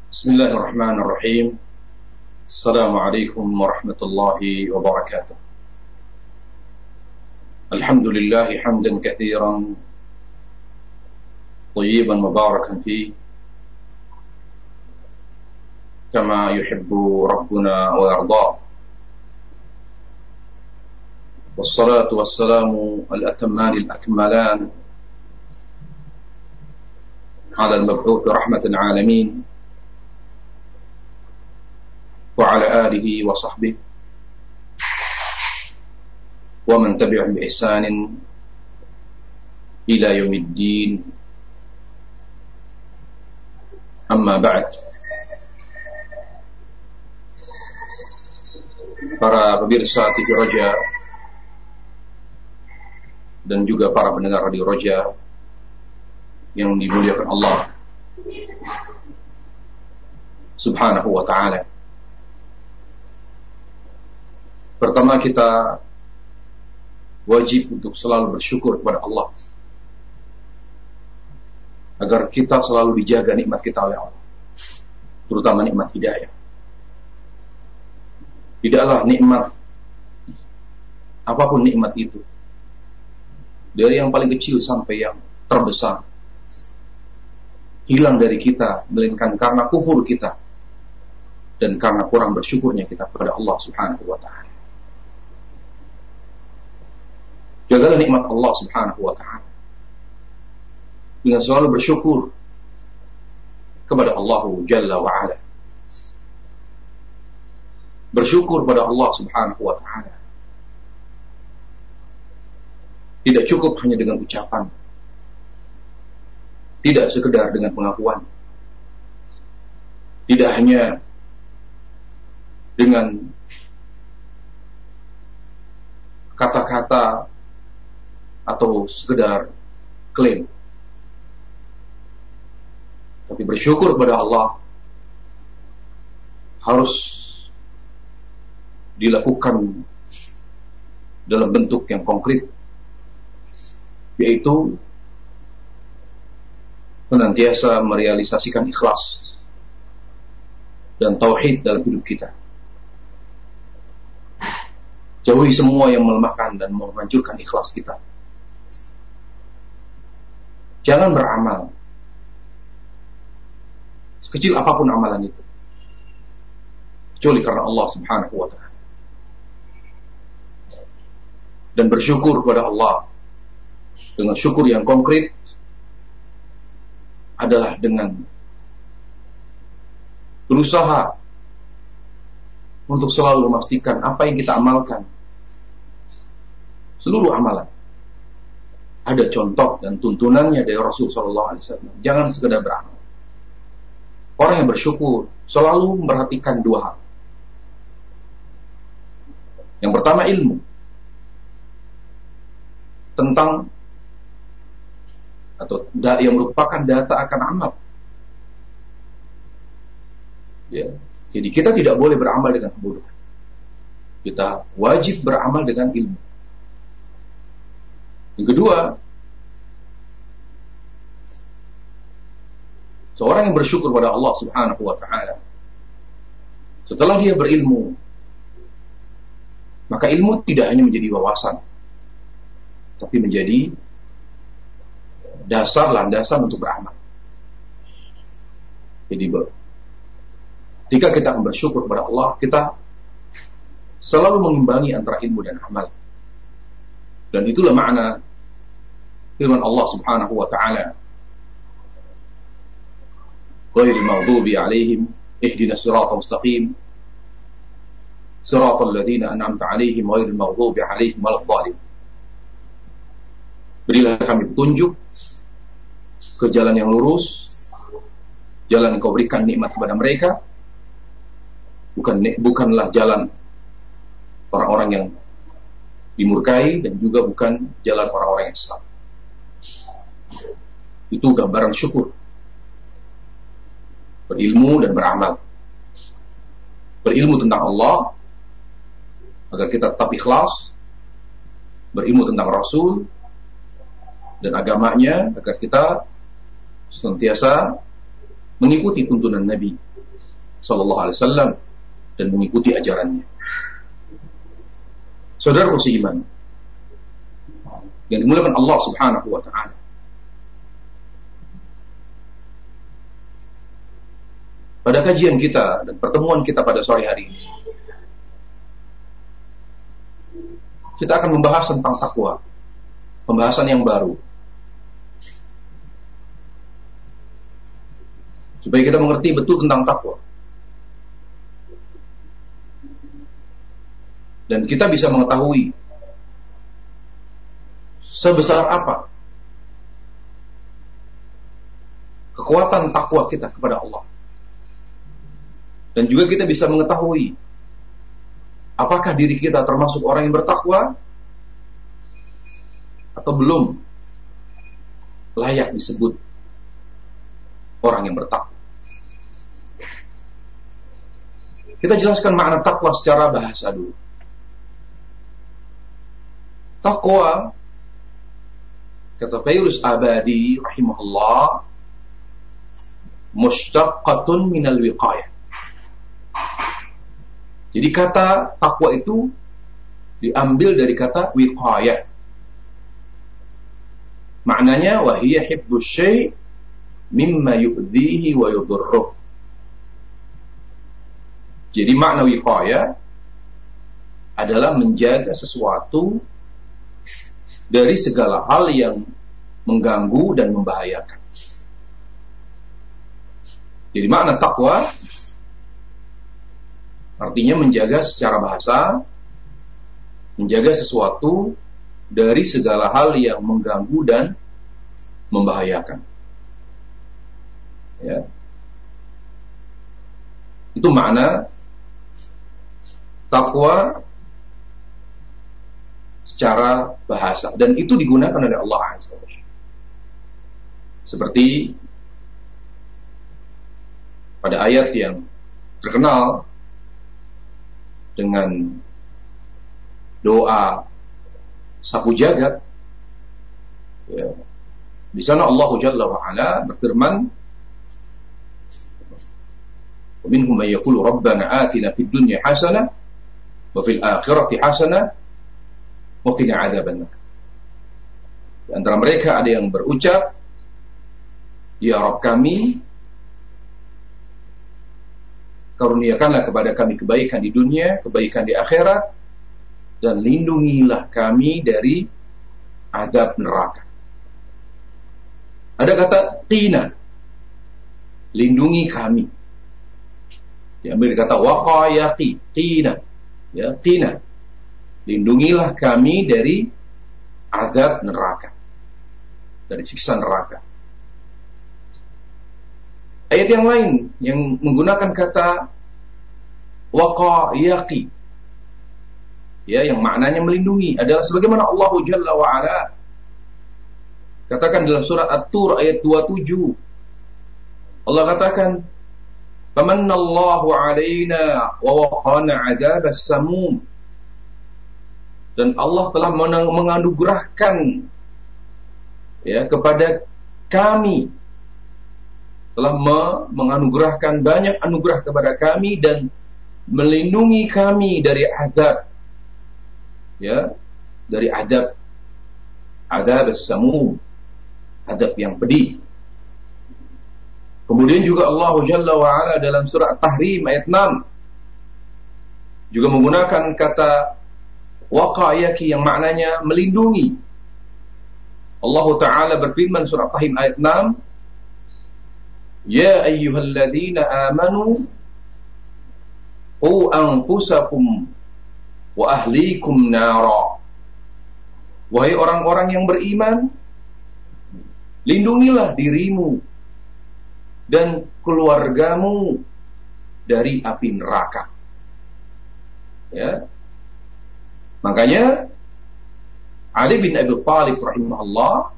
بسم الله الرحمن الرحيم. السلام عليكم ورحمة الله وبركاته. الحمد لله حمدا كثيرا طيبا مباركا فيه كما يحب ربنا ويرضاه، والصلاة والسلام الأتمان الأكملان على المبعوث رحمة العالمين وعلى آله وصحبه ومن تبعهم بإحسان إلى يوم الدين. أما بعد. Para pemirsa TV Roja dan juga para pendengar Radio Roja yang dimuliakan Allah Subhanahu wa ta'ala. Pertama, kita wajib untuk selalu bersyukur kepada Allah agar kita selalu dijaga nikmat kita oleh Allah, terutama nikmat hidayah. Tidaklah nikmat, apapun nikmat itu, dari yang paling kecil sampai yang terbesar, hilang dari kita melainkan karena kufur kita dan karena kurang bersyukurnya kita kepada Allah Subhanahu wa ta'ala. Jagalah nikmat Allah Subhanahu wa ta'ala dengan selalu bersyukur kepada Allah Jalla wa Ala. Bersyukur pada Allah Subhanahu wa ta'ala tidak cukup hanya dengan ucapan, tidak sekedar dengan pengakuan, tidak hanya dengan kata-kata atau sekedar klaim, tapi bersyukur kepada Allah harus dilakukan dalam bentuk yang konkret, yaitu senantiasa merealisasikan ikhlas dan tauhid dalam hidup kita. Jauhi semua yang melemahkan dan menghancurkan ikhlas kita. Jangan beramal, sekecil apapun amalan itu, kecuali karena Allah Subhanahu wa ta'ala. Dan bersyukur kepada Allah dengan syukur yang konkret adalah dengan berusaha untuk selalu memastikan apa yang kita amalkan, seluruh amalan, ada contoh dan tuntunannya dari Rasul sallallahu alaihi wasallam. Jangan sekedar beramal. Orang yang bersyukur selalu memperhatikan dua hal. Yang pertama, ilmu tentang atau yang merupakan data akan amal. Ya. Jadi kita tidak boleh beramal dengan kebodohan. Kita wajib beramal dengan ilmu. Yang kedua, seorang yang bersyukur pada Allah Subhanahu wa ta'ala, setelah dia berilmu, maka ilmu tidak hanya menjadi wawasan, tapi menjadi dasar, landasan untuk beramal. Jadi ketika kita akan bersyukur kepada Allah, kita selalu mengimbangi antara ilmu dan amal. Dan itulah makna firman Allah Subhanahu wa ta'ala, ghairil maghdubi 'alaihim ihdinas siratal mustaqim siratal ladzina an'amta 'alaihim ghairil maghdubi 'alaihim waladdallin. Berilah kami petunjuk ke jalan yang lurus, jalan yang kau berikan nikmat kepada mereka, bukanlah jalan orang-orang yang dimurkai, dan juga bukan jalan orang-orang yang sesat. Itu gambaran syukur. Berilmu dan beramal. Berilmu tentang Allah agar kita tetap ikhlas, berilmu tentang Rasul dan agamanya agar kita senantiasa mengikuti tuntunan Nabi sallallahu alaihi wasallam dan mengikuti ajarannya. Saudara seiman yang dimuliakan Allah Subhanahu wa taala. Pada kajian kita dan pertemuan kita pada sore hari ini, kita akan membahas tentang takwa, pembahasan yang baru, supaya kita mengerti betul tentang takwa, dan kita bisa mengetahui sebesar apa kekuatan takwa kita kepada Allah. Dan juga kita bisa mengetahui apakah diri kita termasuk orang yang bertakwa atau belum layak disebut orang yang bertakwa. Kita jelaskan makna takwa secara bahasa dulu. Takwa, kata Fayruz Abadi rahimahullah, mushtaqqatun minal wiqayah. Jadi kata takwa itu diambil dari kata wiqayah. Maknanya wahiya hibbus syai' mimma yu'dhihi wa yudurruh. Jadi makna wiqayah adalah menjaga sesuatu dari segala hal yang mengganggu dan membahayakan. Jadi makna takwa artinya menjaga secara bahasa, menjaga sesuatu dari segala hal yang mengganggu dan membahayakan. Ya. Itu makna takwa secara bahasa, dan itu digunakan oleh Allah Azza wa Jalla. Seperti pada ayat yang terkenal dengan doa sapu jagat, ya. Di sana Allah Jalla wa Ala berfirman, "Wa minhum man yaqulu rabbana atina fid dunya hasanah wa fil akhirati hasanah wa qina adzabannar." Di antara mereka ada yang berucap, "Ya Rabb kami, karuniakanlah kepada kami kebaikan di dunia, kebaikan di akhirat, dan lindungilah kami dari azab neraka." Ada kata qina, lindungi kami. Diambil kata waqayati, qina, ya, qina, lindungilah kami dari azab neraka, dari siksa neraka. Ayat yang lain yang menggunakan kata waqayaqi, ya, yang maknanya melindungi, adalah sebagaimana Allah Jalla wa Ala katakan dalam surat At-Tur ayat 27. Allah katakan, "Famanallahu 'alaina wa waqana 'adzabas samum." Dan Allah telah menganugerahkan, ya, kepada kami, telah menganugerahkan banyak anugerah kepada kami dan melindungi kami dari azab, ya, dari azab as-samum, azab yang pedih. Kemudian juga Allah Jalla wa Ala dalam surah At-Tahrim ayat 6 juga menggunakan kata waqayaki yang maknanya melindungi. Allah Ta'ala berfirman surah At-Tahrim ayat 6, "Ya ayyuhalladzina amanu qu anfusakum wa ahlikum nara." Wahai orang-orang yang beriman, lindungilah dirimu dan keluargamu dari api neraka. Ya. Makanya Ali bin Abi Thalib rahimahullah,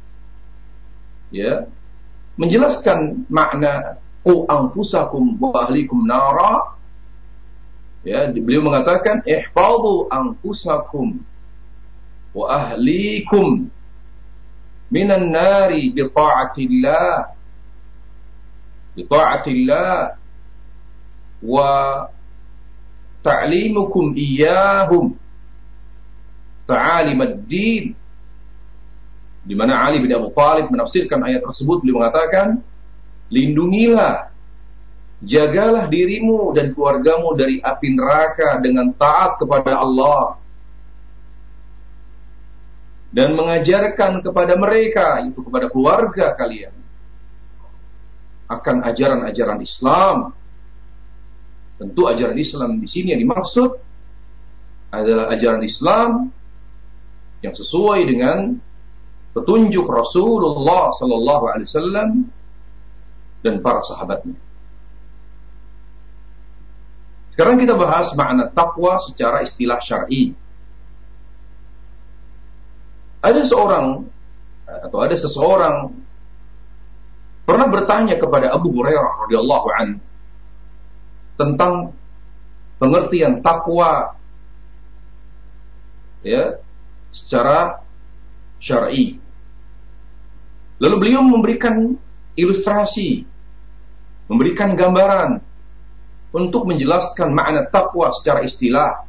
ya, menjelaskan makna qu anfusakum wa ahlikum nara. Ya, beliau mengatakan ihfadhu anfusakum wa ahlikum minan nari bi ta'atillah wa ta'limukum iyyahum ta'alim ad-din, di mana Ali bin Abi Thalib menafsirkan ayat tersebut. Beliau mengatakan, lindungilah, jagalah dirimu dan keluargamu dari api neraka dengan taat kepada Allah, dan mengajarkan kepada mereka, itu kepada keluarga kalian, akan ajaran-ajaran Islam. Tentu ajaran Islam di sini yang dimaksud adalah ajaran Islam yang sesuai dengan petunjuk Rasulullah sallallahu alaihi wasallam dan para sahabatnya. Sekarang kita bahas makna takwa secara istilah syar'i. Ada seseorang pernah bertanya kepada Abu Hurairah radhiyallahu anhu tentang pengertian takwa, ya, secara syar'i. Lalu beliau memberikan ilustrasi, memberikan gambaran untuk menjelaskan makna takwa secara istilah.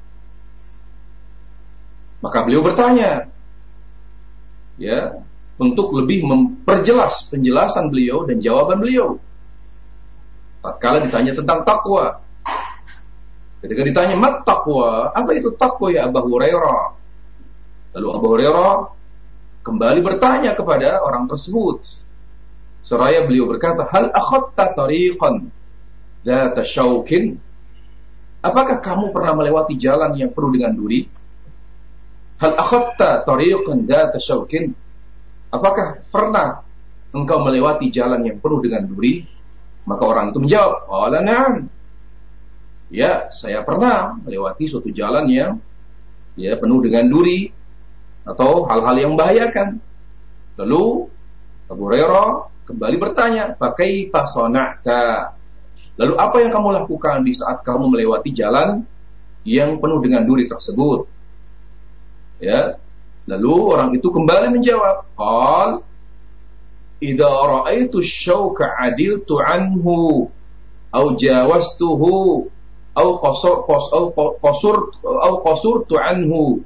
Maka beliau bertanya, ya, untuk lebih memperjelas penjelasan beliau dan jawaban beliau tatkala ditanya tentang takwa. Ketika ditanya mat takwa, apa itu takwa ya Abu Hurairah? Lalu Abu Hurairah kembali bertanya kepada orang tersebut, seraya beliau berkata, hal akhadta tariqan dzata syaukin? Apakah kamu pernah melewati jalan yang penuh dengan duri? Hal akhadta tariqan dzata syaukin? Apakah pernah engkau melewati jalan yang penuh dengan duri? Maka orang itu menjawab, qala na'am. Ya, saya pernah melewati suatu jalan yang, ya, penuh dengan duri atau hal-hal yang membahayakan. Lalu Abu Hurairah kembali bertanya, fakaifa sana'ta? Lalu apa yang kamu lakukan di saat kamu melewati jalan yang penuh dengan duri tersebut? Ya, lalu orang itu kembali menjawab, qal idza ra'aitu asy-syauka 'adiltu 'anhu aw jawastuhu aw qasurtu 'anhu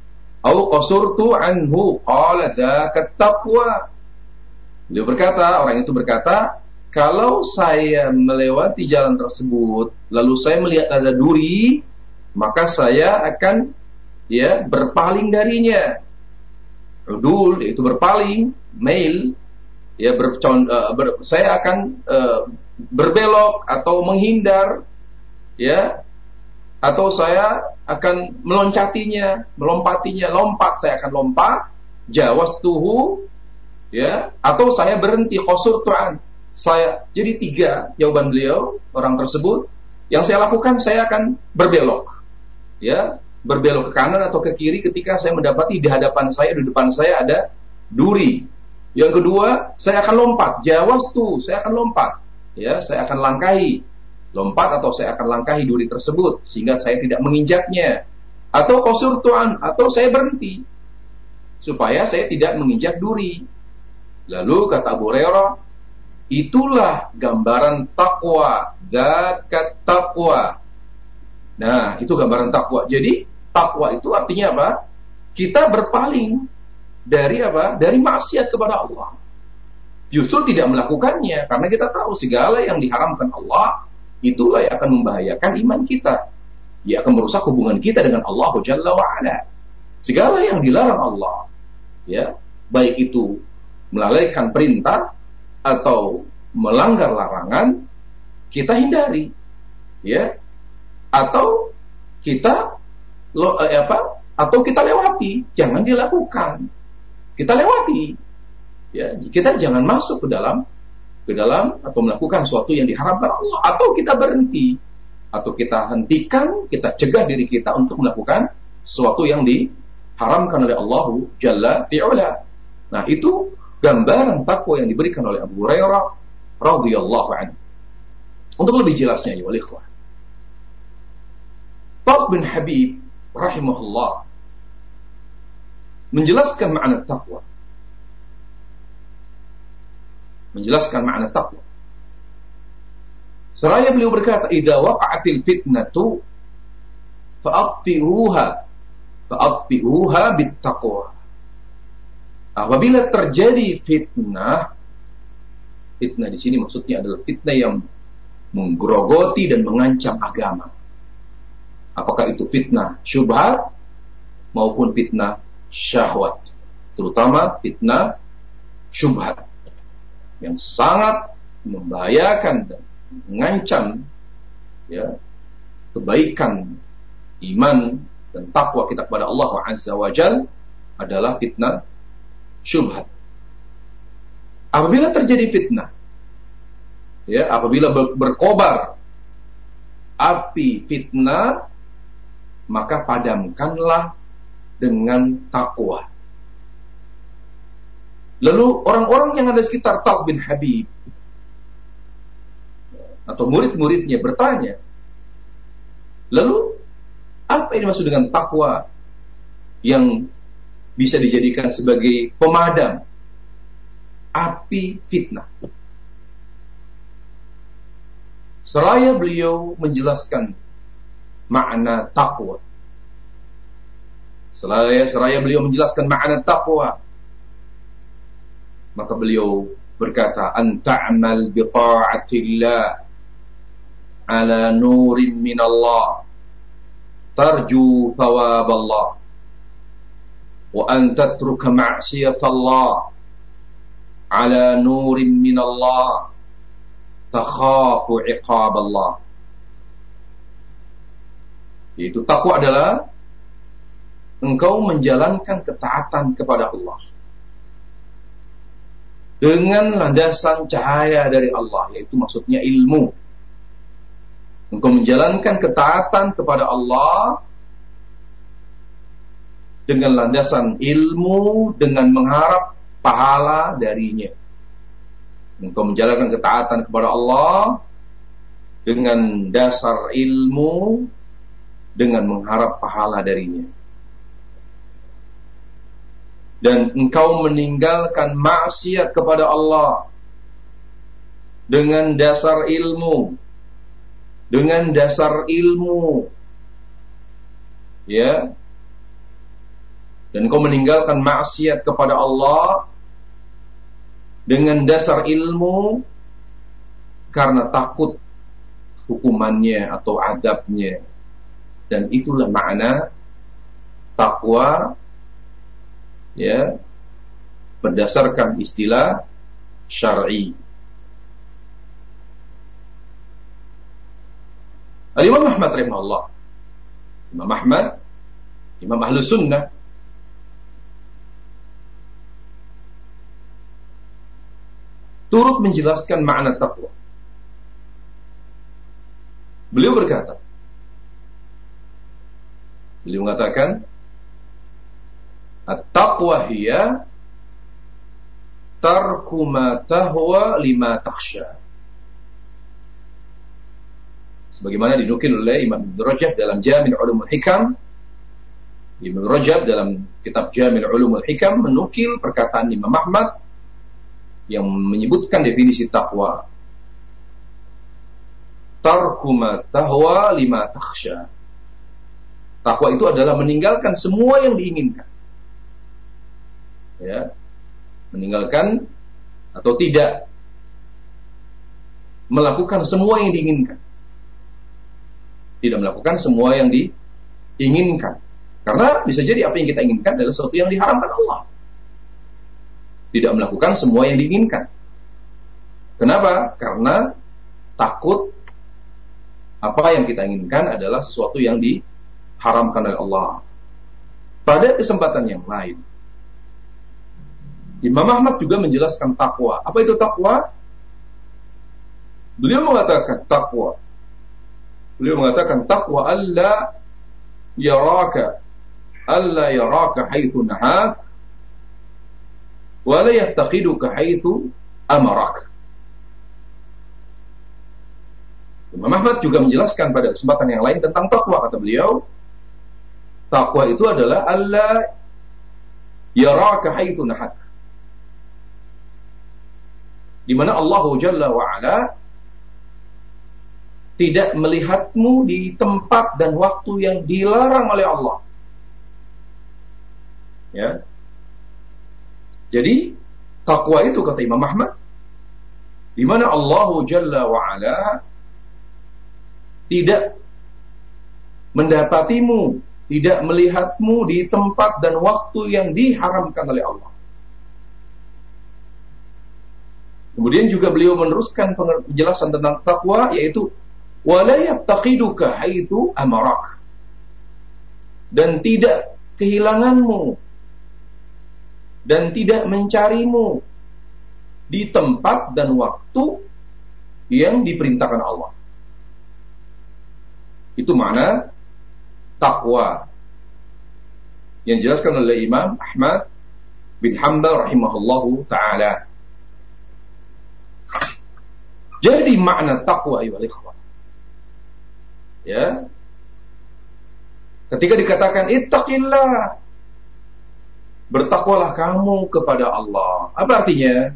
qala dzaka taqwa. Beliau berkata, orang itu berkata, kalau saya melewati jalan tersebut lalu saya melihat ada duri, maka saya akan, ya, berpaling darinya. Udul yaitu berpaling, mail, ya, saya akan berbelok atau menghindar, ya, atau saya akan melompatinya, saya akan lompat, jawastuhu, ya, atau saya berhenti, qasurtu'an. Jadi 3 jawaban beliau, orang tersebut. Yang saya lakukan, saya akan berbelok, ya, berbelok ke kanan atau ke kiri ketika saya mendapati di depan saya ada duri. Yang kedua, saya akan lompat, jawastu, saya akan lompat, ya, saya akan lompat atau saya akan langkahi duri tersebut sehingga saya tidak menginjaknya, atau qasurtu'an, atau saya berhenti supaya saya tidak menginjak duri. Lalu kata Abu Hurairah, itulah gambaran takwa, zakat takwa. Nah, itu gambaran takwa. Jadi takwa itu artinya apa? Kita berpaling dari apa? Dari maksiat kepada Allah. Justru tidak melakukannya, karena kita tahu segala yang diharamkan Allah itulah yang akan membahayakan iman kita. Ia akan merusak hubungan kita dengan Allah Jalla wa Ala. Segala yang dilarang Allah, ya, baik itu melalaikan perintah atau melanggar larangan, kita hindari, ya, atau kita lewati, jangan dilakukan. Kita lewati, ya, kita jangan masuk ke dalam atau melakukan sesuatu yang diharamkan Allah, atau kita berhenti, atau kita hentikan, kita cegah diri kita untuk melakukan sesuatu yang diharamkan oleh Allah Jalla fi'ula. Nah, itu gambaran takwa yang diberikan oleh Abu Hurairah radhiyallahu anhu. Untuk lebih jelasnya, ya wal ikhwah, Tawf bin Habib rahimahullah menjelaskan makna takwa. Seraya beliau berkata, "Idza waqa'atil fitnatu fa'atfi'uha bittaqwa." Apabila terjadi fitnah di sini maksudnya adalah fitnah yang menggerogoti dan mengancam agama. Apakah itu fitnah syubhat maupun fitnah syahwat, terutama fitnah syubhat yang sangat membahayakan dan mengancam kebaikan iman dan takwa kita kepada Allah Azza wa Jalla adalah fitnah syubhat. Apabila terjadi fitnah, apabila berkobar api fitnah, maka padamkanlah dengan takwa. Lalu orang-orang yang ada sekitar Talq bin Habib atau murid-muridnya bertanya, lalu apa yang dimaksud dengan takwa yang bisa dijadikan sebagai pemadam api fitnah? Seraya beliau menjelaskan makna takwa, seraya beliau menjelaskan makna takwa, maka beliau berkata, "An ta'mal bi ta'atillah ala nurin min Allah tarju thawab Allah wa an tatruka ma'siyat Allah ala nurin min Allah takhafu iqab Allah." Yaitu takwa adalah engkau menjalankan ketaatan kepada Allah dengan landasan cahaya dari Allah, yaitu maksudnya ilmu. Engkau menjalankan ketaatan kepada Allah dengan landasan ilmu, dengan mengharap pahala darinya. Engkau menjalankan ketaatan kepada Allah dengan dasar ilmu, dengan mengharap pahala darinya. Dan engkau meninggalkan maksiat kepada Allah dengan dasar ilmu, dan kau meninggalkan maksiat kepada Allah dengan dasar ilmu karena takut hukumannya atau adabnya. Dan itulah makna takwa berdasarkan istilah syar'i. Imam Ahmad rahimahullah, Imam Ahmad, Imam Ahlus Sunnah, turut menjelaskan makna takwa. Beliau mengatakan, at-taqwa hiya tarku ma tahwa lima takhsha. Sebagaimana dinukil oleh Imam Ibn Rajab dalam Jami' Ulumul Hikam. Ibn Rajab dalam kitab Jami' Ulumul Hikam menukil perkataan Imam Ahmad yang menyebutkan definisi takwa. Tarku ma tahwa lima takhsha. Takwa itu adalah meninggalkan semua yang diinginkan. Meninggalkan atau tidak melakukan semua yang diinginkan. Tidak melakukan semua yang diinginkan. Karena bisa jadi apa yang kita inginkan adalah sesuatu yang diharamkan Allah. Tidak melakukan semua yang diinginkan. Kenapa? Karena takut apa yang kita inginkan adalah sesuatu yang diharamkan oleh Allah. Pada kesempatan yang lain, Imam Ahmad juga menjelaskan takwa. Apa itu takwa? Beliau mengatakan takwa alla yaraka haitsu nahak wa la yattaqiduka haitsu amarak. Imam Ahmad juga menjelaskan pada kesempatan yang lain tentang takwa. Kata beliau, takwa itu adalah alla yaraka haitsu nahak, di mana Allah Jalla wa Ala tidak melihatmu di tempat dan waktu yang dilarang oleh Allah. Ya. Jadi takwa itu kata Imam Ahmad, di mana Allah Jalla wa Ala tidak mendapatimu, tidak melihatmu di tempat dan waktu yang diharamkan oleh Allah. Kemudian juga beliau meneruskan penjelasan tentang takwa, yaitu wala yaftaqiduka haitsu amarak, dan tidak kehilanganmu dan tidak mencarimu di tempat dan waktu yang diperintahkan Allah. Itu makna takwa yang dijelaskan oleh Imam Ahmad bin Hanbal rahimahullahu ta'ala. Jadi makna takwa ayyuhal ikhwan, ya, ketika dikatakan ittaqillah, bertakwalah kamu kepada Allah, apa artinya?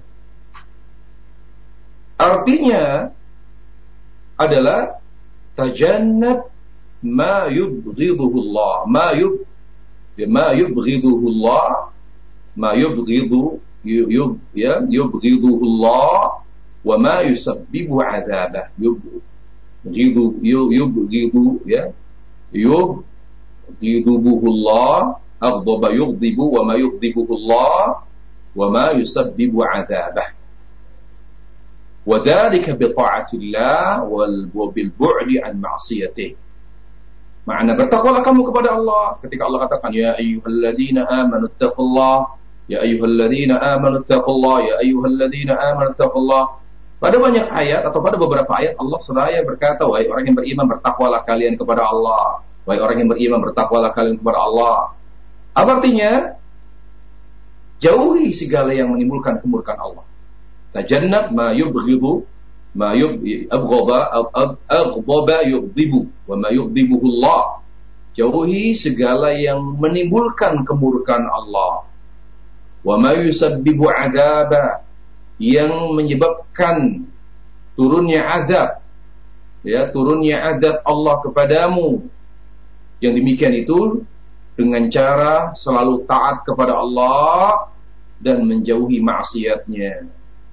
Artinya adalah tajannab ma yubghiduhu Allah, ma yubghiduhu Allah, ma yubghiduhu Allah, wa ma yusabbibu 'adzabah. Yubghiduhu Allah, aghdaba yughdibu, wa ma yughdibuhu Allah, wa ma yusabbibu 'adzabah. Wa dzalika bi ta'atillah wal bil bu'di an ma'siyatih. Makna bertakwalah kamu kepada Allah ketika Allah katakan ya ayyuhalladzina amanu taqullah, ya ayyuhalladzina amanu taqullah, ya ayyuhalladzina amanu taqullah. Pada banyak ayat atau pada beberapa ayat Allah seraya berkata, wahai orang yang beriman, bertakwalah kalian kepada Allah. Wahai orang yang beriman, bertakwalah kalian kepada Allah. Apa artinya? Jauhi segala yang menimbulkan kemurkaan Allah. Tajannab ma yubghidu, ma aghdaba yughdibu, wa ma yughdibuhu Allah. Jauhi segala yang menimbulkan kemurkaan Allah. Wa ma yusabbibu 'adzaba, yang menyebabkan turunnya azab, ya, turunnya azab Allah kepadamu. Yang demikian itu dengan cara selalu taat kepada Allah dan menjauhi maksiatnya,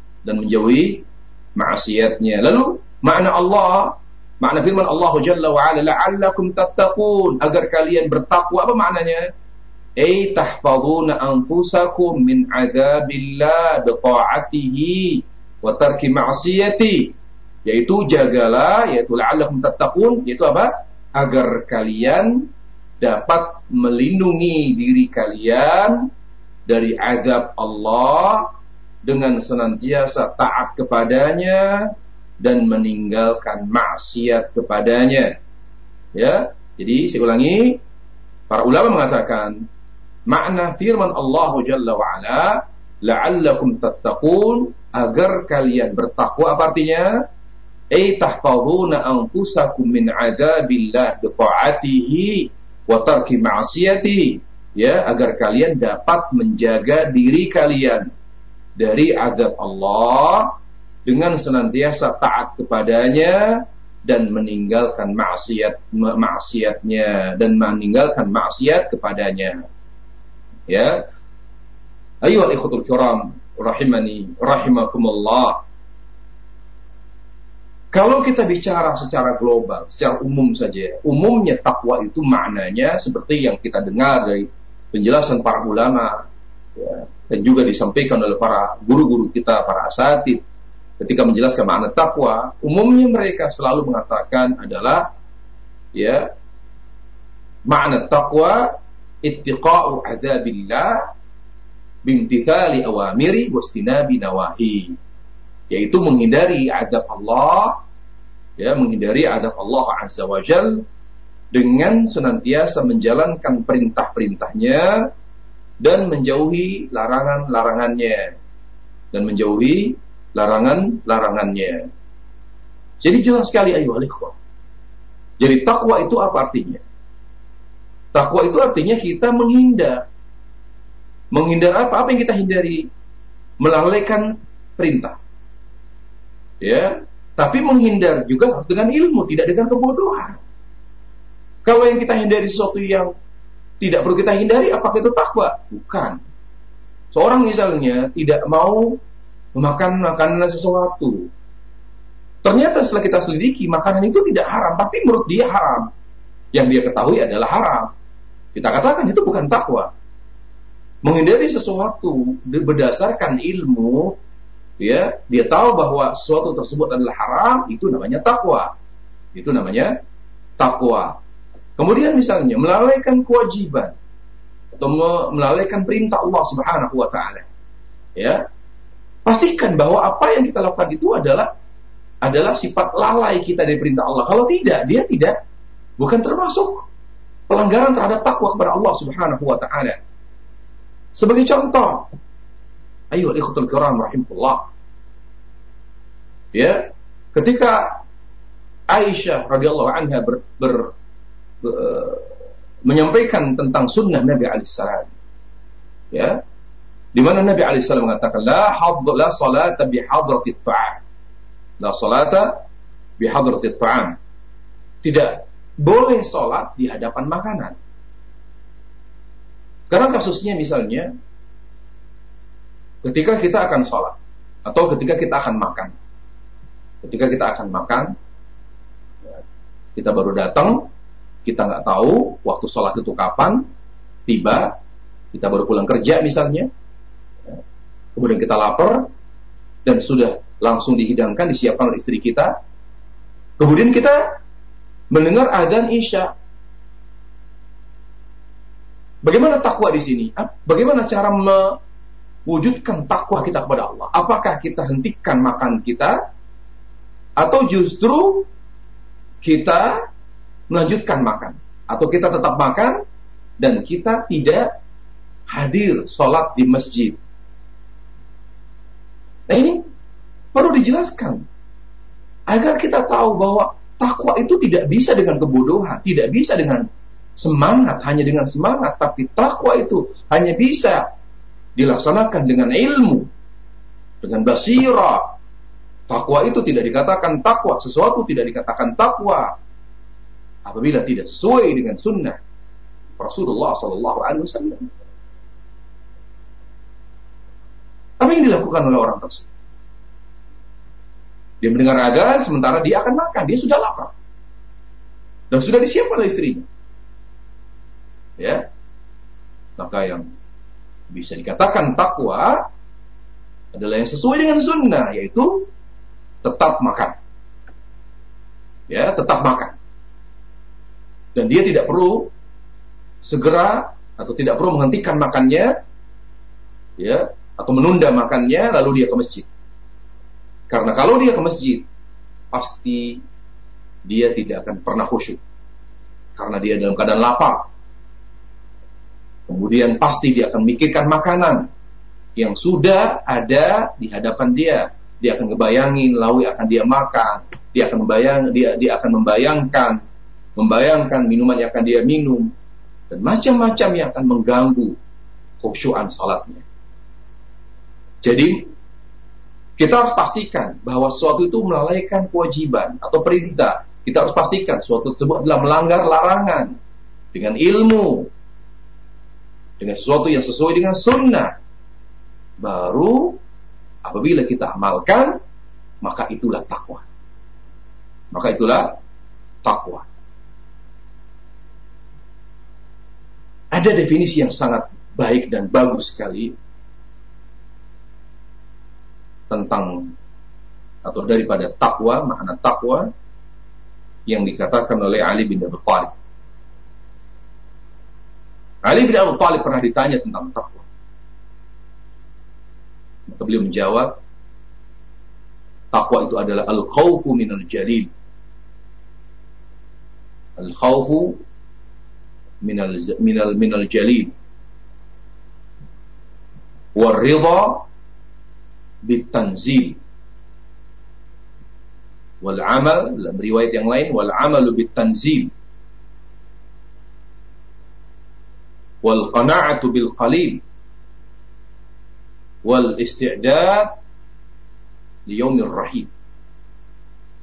Lalu makna Allah, makna firman Allah Jalla wa Ala, la'allakum tattaqun, agar kalian bertakwa. Apa maknanya? Ay tahfazuna anfusakum min adzabillah bi ta'atihi wa tarki ma'siyati, yaitu jagalah, yaitu la'allakum tattaqun, yaitu apa? Agar kalian dapat melindungi diri kalian dari azab Allah dengan senantiasa taat kepadanya dan meninggalkan maksiat kepadanya. Ya, jadi saya ulangi, para ulama mengatakan makna firman Allah Jalla wa Ala, la'allakum tattaqun, agar kalian bertakwa. Apa artinya? Ay tahfazuna anfusakum min adzabillah bi ta'atihi wa tarki ma'siyati, ya, agar kalian dapat menjaga diri kalian dari azab Allah dengan senantiasa taat kepadanya dan meninggalkan maksiatnya dan meninggalkan maksiat kepadanya. Ya, ayyuhal ikhwatul kiram rahimani rahimakumullah. Kalau kita bicara secara global, secara umum saja, umumnya takwa itu maknanya seperti yang kita dengar dari penjelasan para ulama, ya, dan juga disampaikan oleh para guru-guru kita, para asatidz, ketika menjelaskan makna takwa. Umumnya mereka selalu mengatakan adalah, ya, makna takwa ittiqa'u adzabillah bimtithali awamiri wastinabi nawahi, yaitu menghindari adab Allah, ya, menghindari adab Allah Azza wa Jal dengan senantiasa menjalankan perintah-perintahnya dan menjauhi larangan-larangannya, Jadi jelas sekali ayyuhal ikhwah. Jadi takwa itu apa artinya? Takwa itu artinya kita menghindar. Menghindar apa? Apa yang kita hindari? Melalaikan perintah. Ya, Tapi menghindar juga harus dengan ilmu, tidak dengan kebodohan. Kalau yang kita hindari sesuatu yang tidak perlu kita hindari, apakah itu takwa? Bukan. Seorang misalnya tidak mau memakan makanan sesuatu. Ternyata setelah kita selidiki, makanan itu tidak haram, tapi menurut dia haram. Yang dia ketahui adalah haram. Kita katakan itu bukan takwa. Menghindari sesuatu berdasarkan ilmu, ya, dia tahu bahwa sesuatu tersebut adalah haram, itu namanya takwa. Itu namanya takwa. Kemudian misalnya melalaikan kewajiban atau melalaikan perintah Allah Subhanahu wa taala. Ya. Pastikan bahwa apa yang kita lakukan itu adalah sifat lalai kita dari perintah Allah. Kalau tidak, dia bukan termasuk pelanggaran terhadap takwa kepada Allah Subhanahu wa taala. Sebagai contoh, ayo ikhwatul kiram rahimahullah. Ya, ketika Aisyah radhiyallahu anha menyampaikan tentang sunnah Nabi alaihi salam. Ya. Di mana Nabi alaihi salam mengatakan la salata bi hadratit ta'am. La salata bi hadratit ta'am. Tidak boleh salat di hadapan makanan. Karena kasusnya misalnya ketika kita akan salat atau ketika kita akan makan. Ketika kita akan makan, kita baru datang, kita nggak tahu waktu salat itu kapan tiba, kita baru pulang kerja misalnya, kemudian kita lapar dan sudah langsung dihidangkan, disiapkan oleh istri kita. Kemudian kita mendengar adzan Isya. Bagaimana takwa di sini? Bagaimana cara mewujudkan takwa kita kepada Allah? Apakah kita hentikan makan kita atau justru kita melanjutkan makan? Atau kita tetap makan dan kita tidak hadir sholat di masjid? Nah, ini perlu dijelaskan agar kita tahu bahwa takwa itu tidak bisa dengan kebodohan, tidak bisa dengan semangat, hanya dengan semangat, tapi takwa itu hanya bisa dilaksanakan dengan ilmu, dengan basirah. Takwa itu tidak dikatakan takwa, sesuatu tidak dikatakan takwa apabila tidak sesuai dengan sunnah Rasulullah SAW. Apa yang dilakukan oleh orang tersebut? Dia mendengar adzan sementara dia akan makan, dia sudah lapar dan sudah disiapkan oleh istrinya. Ya, maka yang bisa dikatakan takwa adalah yang sesuai dengan sunnah, yaitu tetap makan. Ya, tetap makan. Dan dia tidak perlu segera atau tidak perlu menghentikan makannya, ya, atau menunda makannya lalu dia ke masjid. Karena kalau dia ke masjid, pasti dia tidak akan pernah khusyuk. Karena dia dalam keadaan lapar. Kemudian pasti dia akan memikirkan makanan yang sudah ada di hadapan dia. Dia akan ngebayangin lauk akan dia makan. Dia akan membayangkan minuman yang akan dia minum dan macam-macam yang akan mengganggu khusyuan salatnya. Jadi kita harus pastikan bahwa sesuatu itu melalaikan kewajiban atau perintah. Kita harus pastikan sesuatu tersebut adalah melanggar larangan dengan ilmu, dengan sesuatu yang sesuai dengan sunnah. Baru apabila kita amalkan, maka itulah takwa. Maka itulah takwa. Ada definisi yang sangat baik dan bagus sekali tentang atau daripada takwa, makna takwa yang dikatakan oleh Ali bin Abi Thalib. Ali bin Abi Thalib pernah ditanya tentang takwa. Maka beliau menjawab, takwa itu adalah al-khawfu minal jalil. Al-khawfu minal jalil. War-ridha bit-tanzil. Wal-amal, dalam riwayat yang lain, wal-amalu bit-tanzil. Wal-qana'atu bil-qalil. Wal-isti'dad liyawmir rahim.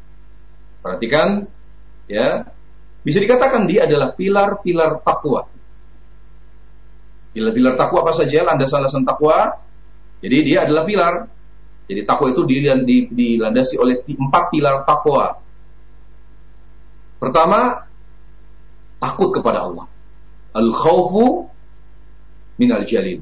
Perhatikan, ya. Bisa dikatakan dia adalah pilar-pilar takwa. Pilar-pilar takwa apa saja? Landasan-landasan takwa. Jadi dia adalah pilar. Jadi takwa itu dilandasi oleh 4 pilar takwa. Pertama, takut kepada Allah. Al-khawfu minal jalil.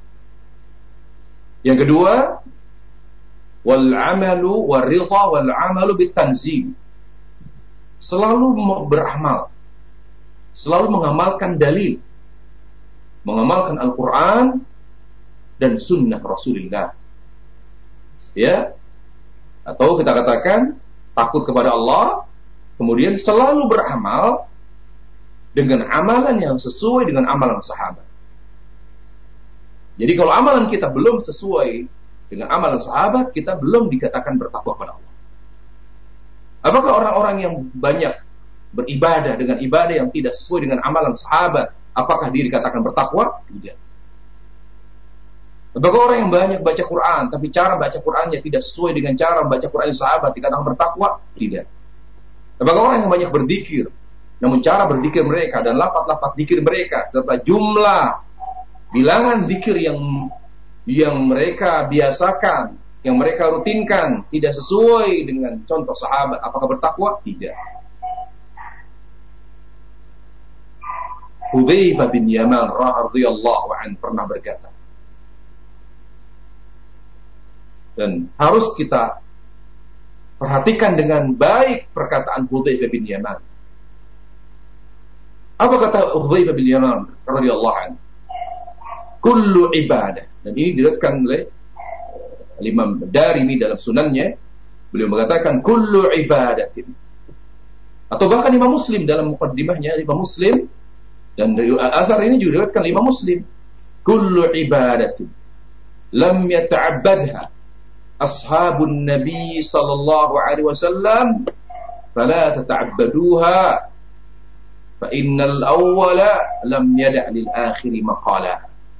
Yang kedua, wal amalu waridha wal amalu bitanzil. Selalu beramal, selalu mengamalkan dalil, mengamalkan Al-Quran dan sunnah Rasulullah. Ya, atau kita katakan takut kepada Allah, kemudian selalu beramal dengan amalan yang sesuai dengan amalan sahabat. Jadi kalau amalan kita belum sesuai dengan amalan sahabat, kita belum dikatakan bertakwa kepada Allah. Apakah orang-orang yang banyak beribadah dengan ibadah yang tidak sesuai dengan amalan sahabat, apakah dia dikatakan bertakwa? Tidak. Apakah orang yang banyak baca Quran, tapi cara baca Qurannya tidak sesuai dengan cara baca Quran sahabat, dikatakan bertakwa? Tidak. Apakah orang yang banyak berzikir, namun cara berzikir mereka dan lafaz-lafaz zikir mereka serta jumlah bilangan zikir yang mereka biasakan, yang mereka rutinkan tidak sesuai dengan contoh sahabat, apakah bertakwa? Tidak. Hudzaifah bin Yaman radhiyallahu anhu pernah berkata, dan harus kita perhatikan dengan baik perkataan Hudzaifah bin Yaman. Apa kata Hudzaifah bin Yaman radhiyallahu anhu? Kullu ibadah. Dan ini diriwayatkan oleh Imam Darimi dalam sunannya. Beliau mengatakan kullu ibadatin. Atau bahkan Imam Muslim dalam muqaddimahnya, Imam Muslim, dan athar ini juga diriwayatkan Imam Muslim. Kullu ibadatin lam yata'abbadha ashabun Nabi sallallahu alaihi wasallam fala tata'abbaduha fa innal awwala lam yada' lil akhiri maqala.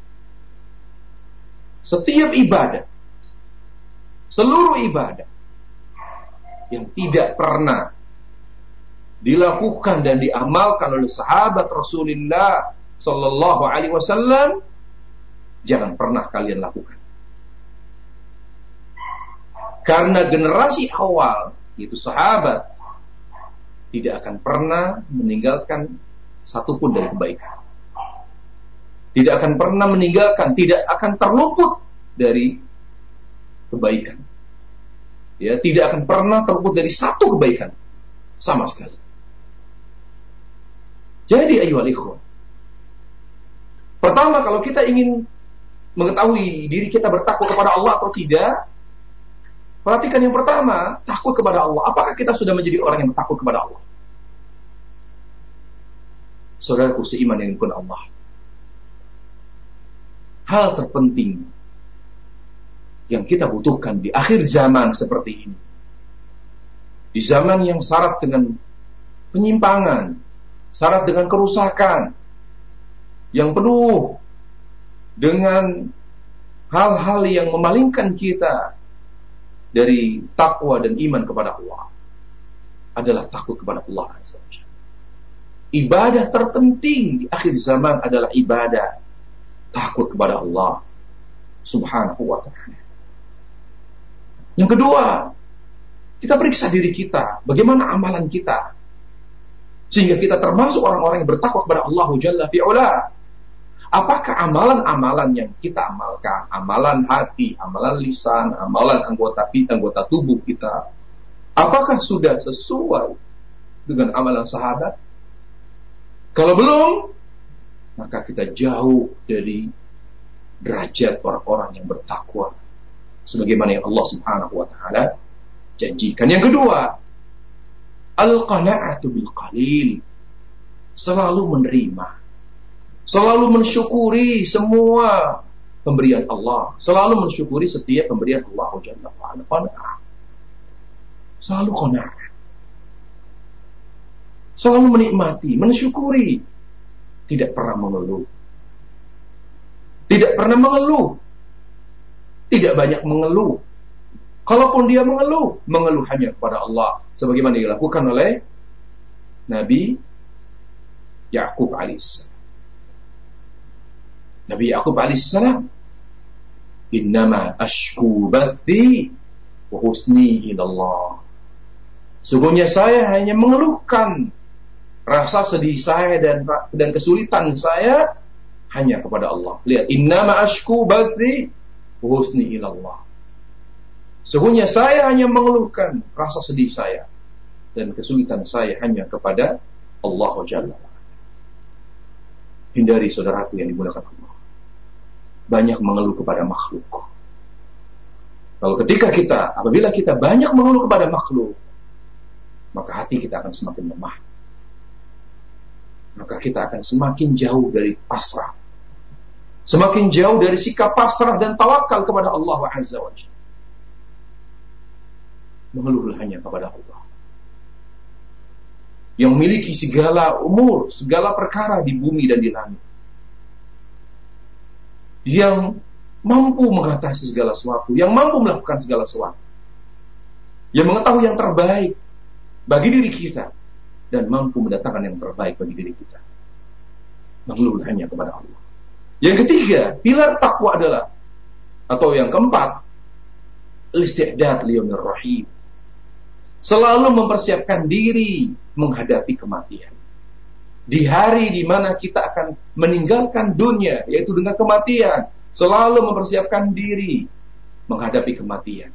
Setiap ibadah, seluruh ibadah yang tidak pernah dilakukan dan diamalkan oleh sahabat Rasulullah sallallahu alaihi wasallam, jangan pernah kalian lakukan. Karena generasi awal, yaitu sahabat, tidak akan pernah meninggalkan satupun dari kebaikan. Tidak akan pernah meninggalkan, tidak akan terluput dari kebaikan. Ya, tidak akan pernah terluput dari satu kebaikan sama sekali. Jadi ayyuhal ikhwah, pertama kalau kita ingin mengetahui diri kita bertakwa kepada Allah atau tidak, perhatikan yang pertama, takut kepada Allah. Apakah kita sudah menjadi orang yang takut kepada Allah? Saudaraku seiman yang dimuliakan Allah, hal terpenting yang kita butuhkan di akhir zaman seperti ini, di zaman yang syarat dengan penyimpangan, syarat dengan kerusakan, yang penuh dengan hal-hal yang memalingkan kita dari takwa dan iman kepada Allah, adalah takut kepada Allah. Ibadah terpenting di akhir zaman adalah ibadah takut kepada Allah subhanahu wa ta'ala. Yang kedua, kita periksa diri kita, bagaimana amalan kita, sehingga kita termasuk orang-orang yang bertakwa kepada Allah Jalla fi'ula. Apakah amalan-amalan yang kita amalkan, amalan hati, amalan lisan, amalan anggota tubuh kita, apakah sudah sesuai dengan amalan sahabat? Kalau belum, maka kita jauh dari derajat orang-orang yang bertakwa sebagaimana yang Allah Subhanahu wa taala janjikan. Yang kedua, al-qana'atu bil qalil. Selalu menerima, selalu mensyukuri semua pemberian Allah, selalu mensyukuri setiap pemberian Allah Jalla wa ala. Qana'ah. Selalu qana'ah. Selalu menikmati, mensyukuri, tidak pernah mengeluh. Tidak pernah mengeluh. Tidak banyak mengeluh. Kalaupun dia mengeluh hanya kepada Allah, sebagaimana dilakukan oleh Nabi Yakub alaihissalam. Nabi Yakub alaihissalam, innama ashku bathi wa husni ilallah. Sungguhnya saya hanya mengeluhkan rasa sedih saya dan kesulitan saya hanya kepada Allah. Lihat, innama ashku bathi wa husni ilallah. Sungguhnya saya hanya mengeluhkan rasa sedih saya dan kesulitan saya hanya kepada Allah Jalla. Hindari saudaraku yang dimuliakan Allah, banyak mengeluh kepada makhluk. Kalau apabila kita banyak mengeluh kepada makhluk, maka hati kita akan semakin lemah. Maka kita akan semakin jauh dari pasrah, semakin jauh dari sikap pasrah dan tawakal kepada Allah Azza wa Jalla. Mengeluh hanya kepada Allah yang memiliki segala umur, segala perkara di bumi dan di langit, yang mampu mengatasi segala sesuatu, yang mampu melakukan segala sesuatu, yang mengetahui yang terbaik bagi diri kita dan mampu mendatangkan yang terbaik bagi diri kita. Mengeluh hanya kepada Allah. Yang ketiga, pilar takwa adalah, atau yang keempat, al-isti'dad liyaumir rahim. Selalu mempersiapkan diri menghadapi kematian. Di hari di mana kita akan meninggalkan dunia, yaitu dengan kematian, selalu mempersiapkan diri menghadapi kematian.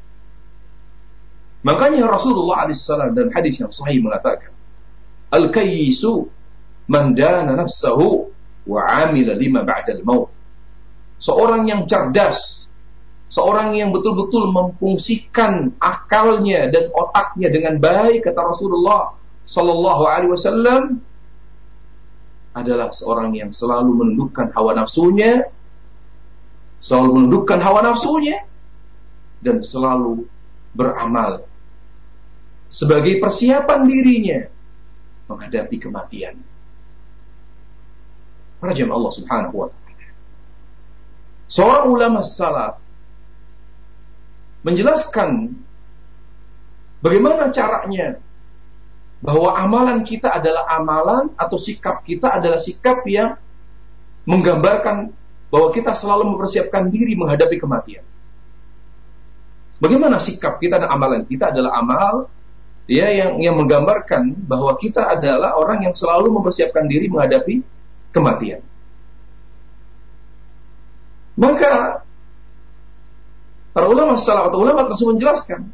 Makanya Rasulullah SAW dalam hadis yang sahih mengatakan, al-kayyisu man dana nafsahu wa amila lima ba'dal maut. Seorang yang cerdas, seorang yang betul-betul memfungsikan akalnya dan otaknya dengan baik, kata Rasulullah sallallahu alaihi wasallam, adalah seorang yang selalu menundukkan hawa nafsunya, dan selalu beramal sebagai persiapan dirinya menghadapi kematian. Para jemaah Allah Subhanahu wa taala, seorang ulama salaf menjelaskan bagaimana caranya bahwa amalan kita adalah amalan, atau sikap kita adalah sikap yang menggambarkan bahwa kita selalu mempersiapkan diri menghadapi kematian. Bagaimana sikap kita dan amalan kita adalah amal yang menggambarkan bahwa kita adalah orang yang selalu mempersiapkan diri menghadapi kematian. Maka para ulama salaf atau ulama tersebut menjelaskan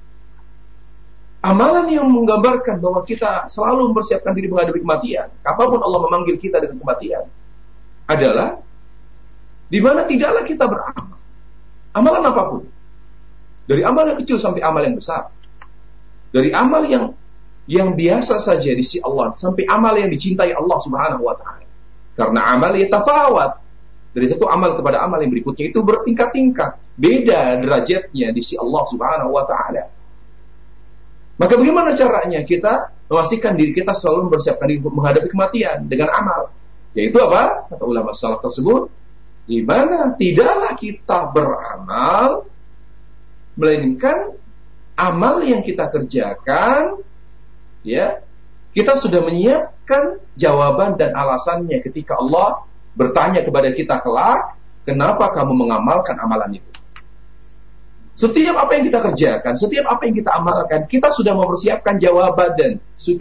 amalan yang menggambarkan bahwa kita selalu mempersiapkan diri menghadapi kematian, apapun Allah memanggil kita dengan kematian, adalah di mana tidaklah kita beramal. Amalan apapun, dari amal yang kecil sampai amal yang besar, dari amal yang biasa saja di sisi Allah sampai amal yang dicintai Allah Subhanahu wa taala. Karena amal yatafawat, dari satu amal kepada amal yang berikutnya itu bertingkat-tingkat, beda derajatnya di sisi Allah Subhanahu wa taala. Maka bagaimana caranya kita memastikan diri kita selalu mempersiapkan diri menghadapi kematian dengan amal? Yaitu apa? Kata ulama salaf tersebut, di mana tidaklah kita beramal melainkan amal yang kita kerjakan, ya, kita sudah menyiapkan jawaban dan alasannya ketika Allah bertanya kepada kita kelak, kenapa kamu mengamalkan amalan itu? Setiap apa yang kita kerjakan, setiap apa yang kita amalkan, kita sudah mempersiapkan jawaban dan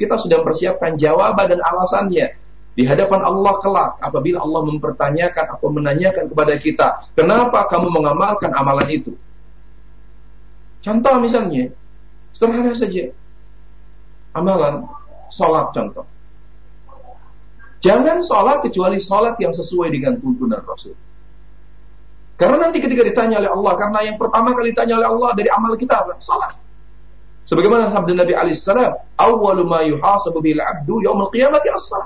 alasannya di hadapan Allah kelak apabila Allah mempertanyakan atau menanyakan kepada kita, kenapa kamu mengamalkan amalan itu? Contoh misalnya, sederhana saja, amalan sholat contoh. Jangan sholat kecuali sholat yang sesuai dengan tuntunan Rasul. Karena nanti ketika ditanya oleh Allah, karena yang pertama kali ditanya oleh Allah dari amal kita adalah salat. Sebagaimana sabda Nabi alaihissalam, awwalu ma yuhasabu bil 'abdu yaumil qiyamati as-salat.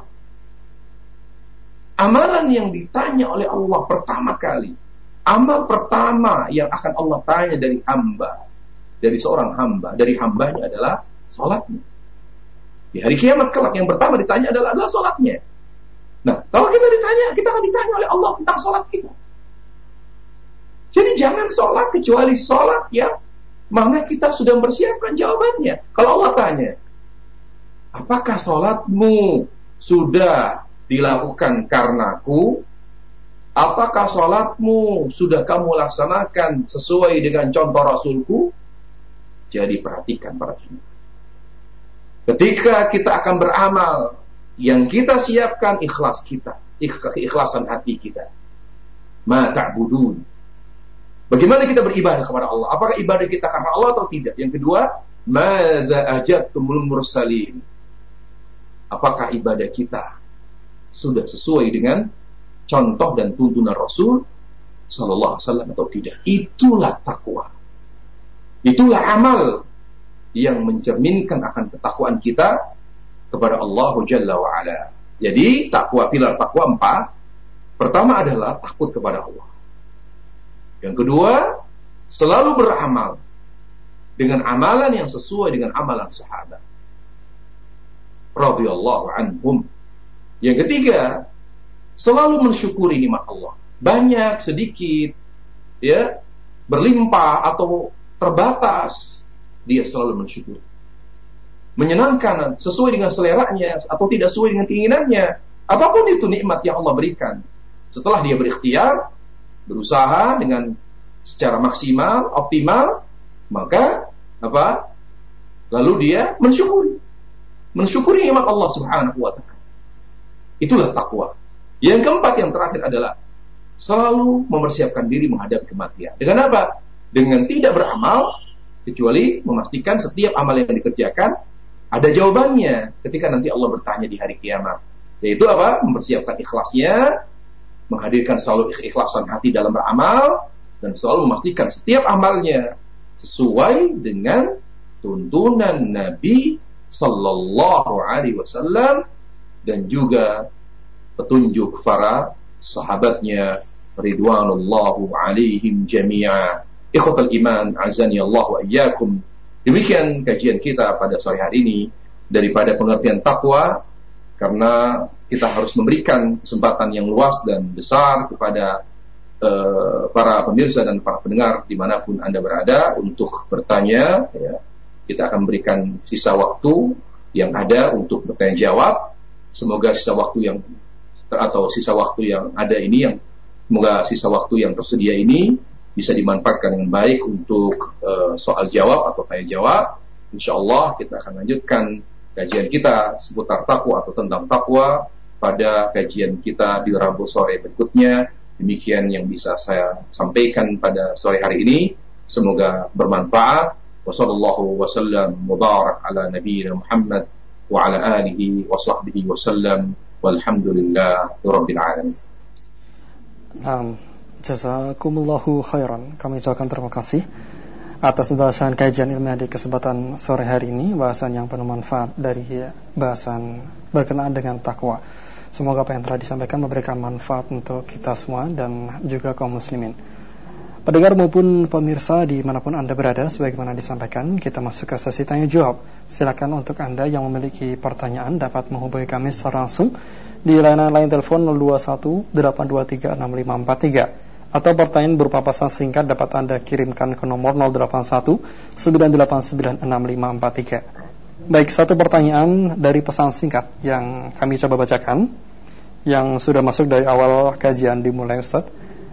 Amalan yang ditanya oleh Allah pertama kali, amal pertama yang akan Allah tanya dari hamba, dari seorang hamba, dari hambanya adalah salatnya. Di hari kiamat kelak yang pertama ditanya adalah salatnya. Nah, kalau kita akan ditanya oleh Allah tentang salat kita. Jadi jangan sholat kecuali sholat yang maka kita sudah mempersiapkan jawabannya. Kalau Allah tanya, apakah sholatmu sudah dilakukan karenaku? Apakah sholatmu sudah kamu laksanakan sesuai dengan contoh Rasulku? Jadi perhatikan para jemaah. Ketika kita akan beramal, yang kita siapkan ikhlas kita, keikhlasan hati kita. Ma ta'budun. Bagaimana kita beribadah kepada Allah? Apakah ibadah kita karena Allah atau tidak? Yang kedua, madza ajabtumul mursalin. Apakah ibadah kita sudah sesuai dengan contoh dan tuntunan Rasul sallallahu alaihi wasallam atau tidak? Itulah takwa. Itulah amal yang mencerminkan akan ketakwaan kita kepada Allah Jalla wa Ala. Jadi takwa, pilar takwa 4. Pertama adalah takut kepada Allah. Yang kedua, selalu beramal dengan amalan yang sesuai dengan amalan sahabat radhiyallahu anhum. Yang ketiga, selalu mensyukuri nikmat Allah. Banyak, sedikit, ya, berlimpah atau terbatas, dia selalu mensyukuri. Menyenangkan sesuai dengan seleranya atau tidak sesuai dengan keinginannya, apapun itu nikmat yang Allah berikan. Setelah dia berikhtiar, berusaha dengan secara maksimal, optimal, maka apa? Lalu dia mensyukuri nikmat Allah Subhanahu wa taala. Itulah takwa. Yang keempat, yang terakhir adalah selalu mempersiapkan diri menghadapi kematian. Dengan apa? Dengan tidak beramal kecuali memastikan setiap amal yang dikerjakan ada jawabannya ketika nanti Allah bertanya di hari kiamat. Yaitu apa? Mempersiapkan ikhlasnya, menghadirkan selalu ikhlasan hati dalam beramal, dan selalu memastikan setiap amalnya sesuai dengan tuntunan Nabi Sallallahu Alaihi Wasallam dan juga petunjuk para sahabatnya ridwanullahu alaihim jami'a. Ikhwatal iman, azani Allah wa iyyakum. Demikian kajian kita pada sore hari ini daripada pengertian takwa, karena kita harus memberikan kesempatan yang luas dan besar kepada para pemirsa dan para pendengar dimanapun Anda berada untuk bertanya, ya. Kita akan memberikan sisa waktu yang ada untuk bertanya jawab. Semoga sisa waktu yang ada ini, semoga sisa waktu yang tersedia ini bisa dimanfaatkan dengan baik untuk soal jawab atau tanya jawab. InsyaAllah kita akan lanjutkan kajian kita seputar takwa atau tentang takwa pada kajian kita di Rabu sore berikutnya. Demikian yang bisa saya sampaikan pada sore hari ini. Semoga bermanfaat. Wassallallahu wasallam mubarak ala nabiyina Muhammad wa ala alihi wa sahbihi wasallam walhamdulillah rabbil alamin. Jazakumullahu khairan. Kami ucapkan terima kasih atas bahasan kajian ilmiah di kesempatan sore hari ini, bahasan yang penuh manfaat dari bahasan berkenaan dengan takwa. Semoga apa yang telah disampaikan memberikan manfaat untuk kita semua dan juga kaum muslimin. Pendengar maupun pemirsa dimanapun Anda berada, sebagaimana disampaikan, kita masuk ke sesi tanya jawab. Silakan untuk Anda yang memiliki pertanyaan dapat menghubungi kami secara langsung di layanan line telepon 021-823-6543. Atau pertanyaan berupa pesan singkat dapat Anda kirimkan ke nomor 081-989-6543. Baik, satu pertanyaan dari pesan singkat yang kami coba bacakan, yang sudah masuk dari awal kajian dimulai, Ustaz.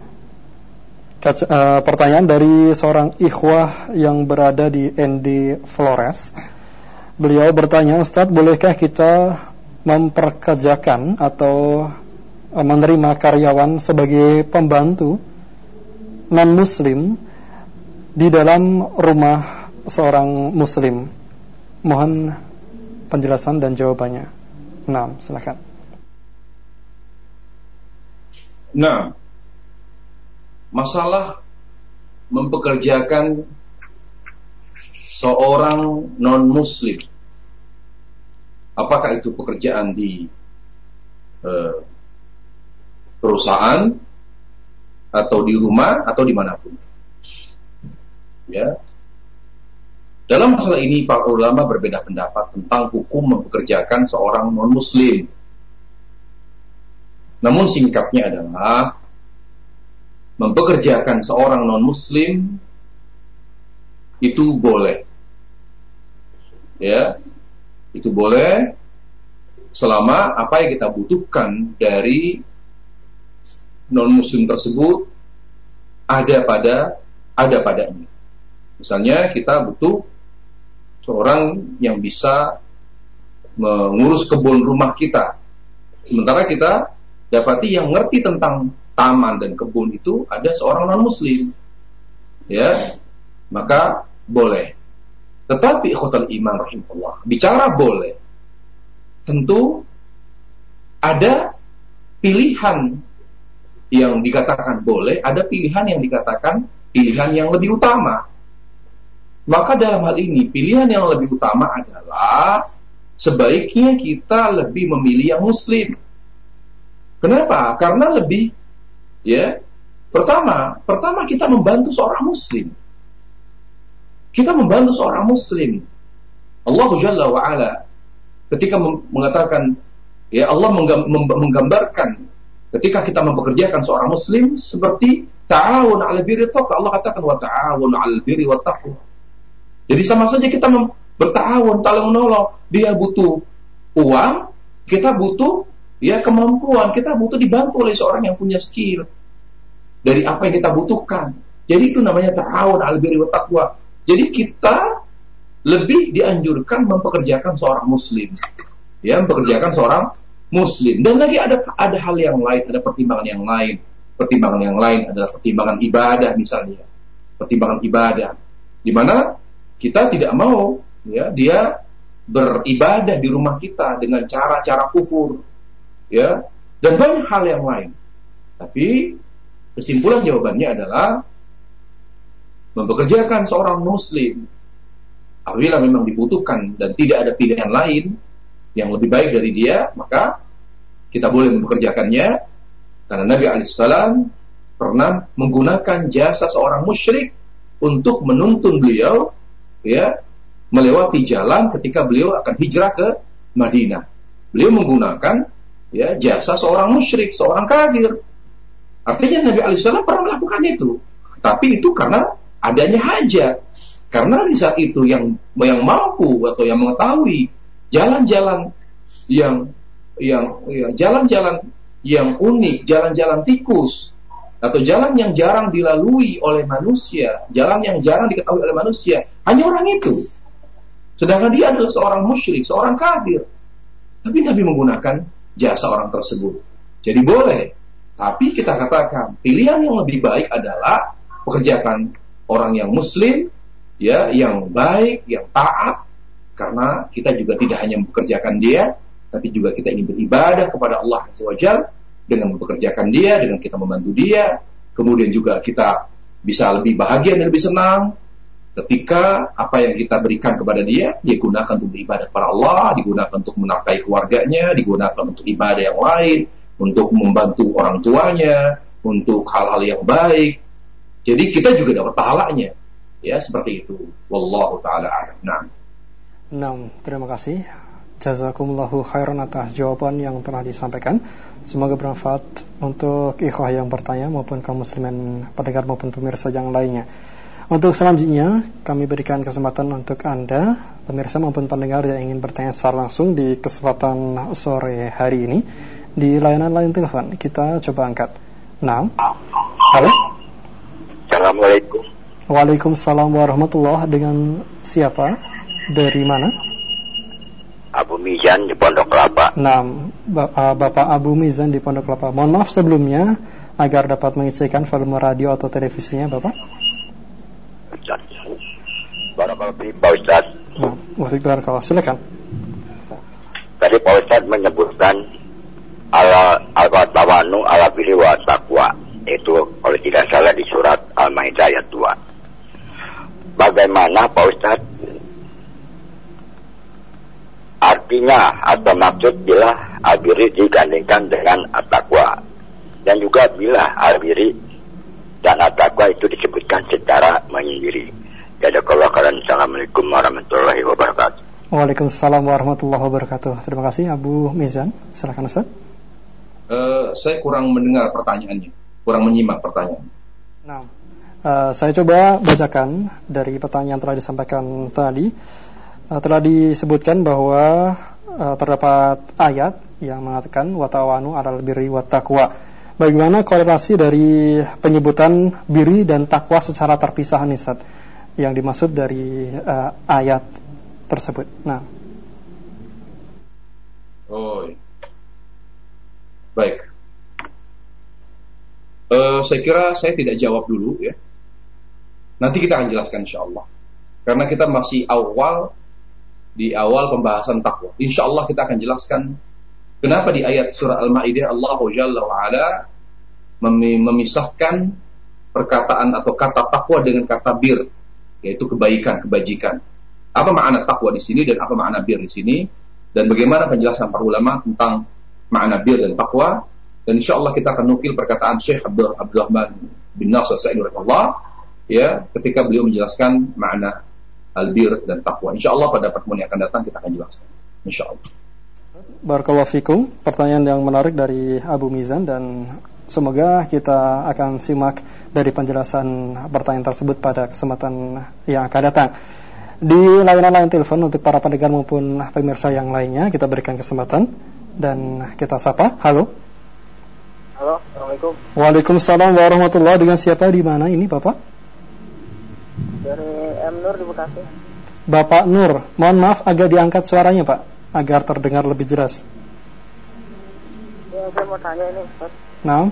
Pertanyaan dari seorang ikhwah yang berada di ND Flores. Beliau bertanya, Ustaz, bolehkah kita memperkerjakan atau menerima karyawan sebagai pembantu non-muslim di dalam rumah seorang muslim? Mohon penjelasan dan jawabannya. Nah, silakan. Nah, masalah mempekerjakan seorang non-muslim, apakah itu pekerjaan di perusahaan atau di rumah atau dimanapun, ya. Dalam masalah ini para ulama berbeda pendapat tentang hukum mempekerjakan seorang non-muslim. Namun singkatnya adalah mempekerjakan seorang non-muslim itu boleh. Ya, itu boleh selama apa yang kita butuhkan dari non-muslim tersebut ada padanya. Misalnya kita butuh seorang yang bisa mengurus kebun rumah kita, sementara kita dapati yang ngerti tentang taman dan kebun itu ada seorang non-muslim, ya, maka boleh. Tetapi ikhwatal iman rahimahullah, bicara boleh, tentu ada pilihan yang dikatakan boleh, ada pilihan yang dikatakan pilihan yang lebih utama. Maka dalam hal ini pilihan yang lebih utama adalah sebaiknya kita lebih memilih yang muslim. Kenapa? Karena lebih, ya, pertama kita membantu seorang muslim. Kita membantu seorang muslim. Allah Jalla wa Ala ketika mengatakan, ya, Allah menggambarkan ketika kita mempekerjakan seorang muslim seperti ta'awun 'alal birri wa taqwa. Allah katakan wa ta'awun 'alal birri wa taqwa. Jadi sama saja kita berta'awun, tolong menolong. Dia butuh uang, kita butuh, ya, kemampuan, kita butuh dibantu oleh seorang yang punya skill dari apa yang kita butuhkan. Jadi itu namanya ta'awun 'alal birri wa taqwa. Jadi kita lebih dianjurkan mempekerjakan seorang muslim, ya, mempekerjakan seorang muslim. Dan lagi ada hal yang lain, ada pertimbangan yang lain. Pertimbangan yang lain adalah pertimbangan ibadah, misalnya pertimbangan ibadah, di mana kita tidak mau, ya, dia beribadah di rumah kita dengan cara-cara kufur, ya, dan banyak hal yang lain. Tapi kesimpulan jawabannya adalah mempekerjakan seorang muslim apabila memang dibutuhkan dan tidak ada pilihan lain yang lebih baik dari dia, maka kita boleh mempekerjakannya. Karena Nabi alaihissalam pernah menggunakan jasa seorang musyrik untuk menuntun beliau, ya, melewati jalan ketika beliau akan hijrah ke Madinah. Beliau menggunakan, ya, jasa seorang musyrik, seorang kafir. Artinya Nabi alaihissalam pernah melakukan itu. Tapi itu karena adanya hajat. Karena di saat itu yang mampu atau yang mengetahui jalan-jalan yang jalan-jalan yang unik, jalan-jalan tikus, atau jalan yang jarang dilalui oleh manusia, jalan yang jarang diketahui oleh manusia, hanya orang itu. Sedangkan dia adalah seorang musyrik, seorang kafir. Tapi Nabi menggunakan jasa orang tersebut. Jadi boleh. Tapi kita katakan pilihan yang lebih baik adalah pekerjakan orang yang muslim, ya, yang baik, yang taat. Karena kita juga tidak hanya mempekerjakan dia, tapi juga kita ingin beribadah kepada Allah Azza wa Jalla dengan mempekerjakan dia, dengan kita membantu dia. Kemudian juga kita bisa lebih bahagia dan lebih senang ketika apa yang kita berikan kepada dia digunakan untuk beribadah kepada Allah, digunakan untuk menafkahi keluarganya, digunakan untuk ibadah yang lain, untuk membantu orang tuanya, untuk hal-hal yang baik. Jadi kita juga dapat pahalanya, ya, seperti itu. Wallahu ta'ala a'lam. Nah, terima kasih. Jazakumullahu khairan atas jawaban yang telah disampaikan. Semoga bermanfaat untuk ikhwah yang bertanya maupun kaum muslimin pendengar maupun pemirsa yang lainnya. Untuk selanjutnya kami berikan kesempatan untuk Anda pemirsa maupun pendengar yang ingin bertanya secara langsung di kesempatan sore hari ini di layanan line telepon. Kita coba angkat. Nah, halo. Assalamualaikum. Waalaikumsalam warahmatullahi. Dengan siapa? Dari mana? Abu Mizan di Pondok Kelapa. Nah, Bapak Abu Mizan di Pondok Kelapa. Mohon maaf sebelumnya agar dapat mengisikan volume radio atau televisinya, Bapak. Barakallahu Pak Ustaz. Waalaikumsalam. Silakan. Tadi Pak Ustaz menyebutkan al-tawanu ala birri wa taqwa. Itu kalau tidak salah di surat Al-Maidah ayat 2. Bagaimana Pak Ustaz artinya atau maksud bila al-birri digandingkan dengan at-taqwa, dan juga bila al-birri dan at-taqwa itu disebutkan secara menyendiri. Jazakallahu khairan. Assalamualaikum warahmatullahi wabarakatuh. Waalaikumsalam warahmatullahi wabarakatuh. Terima kasih Abu Mizan. Silakan Ustaz. Saya kurang mendengar pertanyaannya, kurang menyimak pertanyaannya. Nah, Saya coba bacakan dari pertanyaan telah disampaikan tadi. Telah disebutkan bahwa terdapat ayat yang mengatakan watawanu 'alal birri wat taqwa. Bagaimana korelasi dari penyebutan birri dan takwa secara terpisah nih, Ustaz, yang dimaksud dari ayat tersebut? Nah. Baik. Saya kira saya tidak jawab dulu ya. Nanti kita akan jelaskan insyaallah. Karena kita masih di awal pembahasan takwa. Insyaallah kita akan jelaskan kenapa di ayat surah Al-Maidah Allah Jalla wa Ala memisahkan perkataan atau kata takwa dengan kata bir, yaitu kebaikan, kebajikan. Apa makna takwa di sini dan apa makna bir di sini, dan bagaimana penjelasan para ulama tentang makna bir dan takwa. Dan insyaallah kita akan nukil perkataan Syekh Abdurrahman bin Nasir Sa'id rahimahullah ya, ketika beliau menjelaskan makna al-bir dan takwa. Insyaallah pada pertemuan yang akan datang kita akan jelaskan. Insyaallah. Barakallahu fikum. Pertanyaan yang menarik dari Abu Mizan, dan semoga kita akan simak dari penjelasan pertanyaan tersebut pada kesempatan yang akan datang. Di layanan telepon untuk para pendengar maupun pemirsa yang lainnya, kita berikan kesempatan dan kita sapa. Halo. Halo, Assalamualaikum. Waalaikumsalam warahmatullahi. Dengan siapa, di mana ini Bapak? Dari M. Nur di Bekasi. Bapak Nur, mohon maaf agak diangkat suaranya Pak, agar terdengar lebih jelas. Ya, saya mau tanya ini, Ustaz. Nah.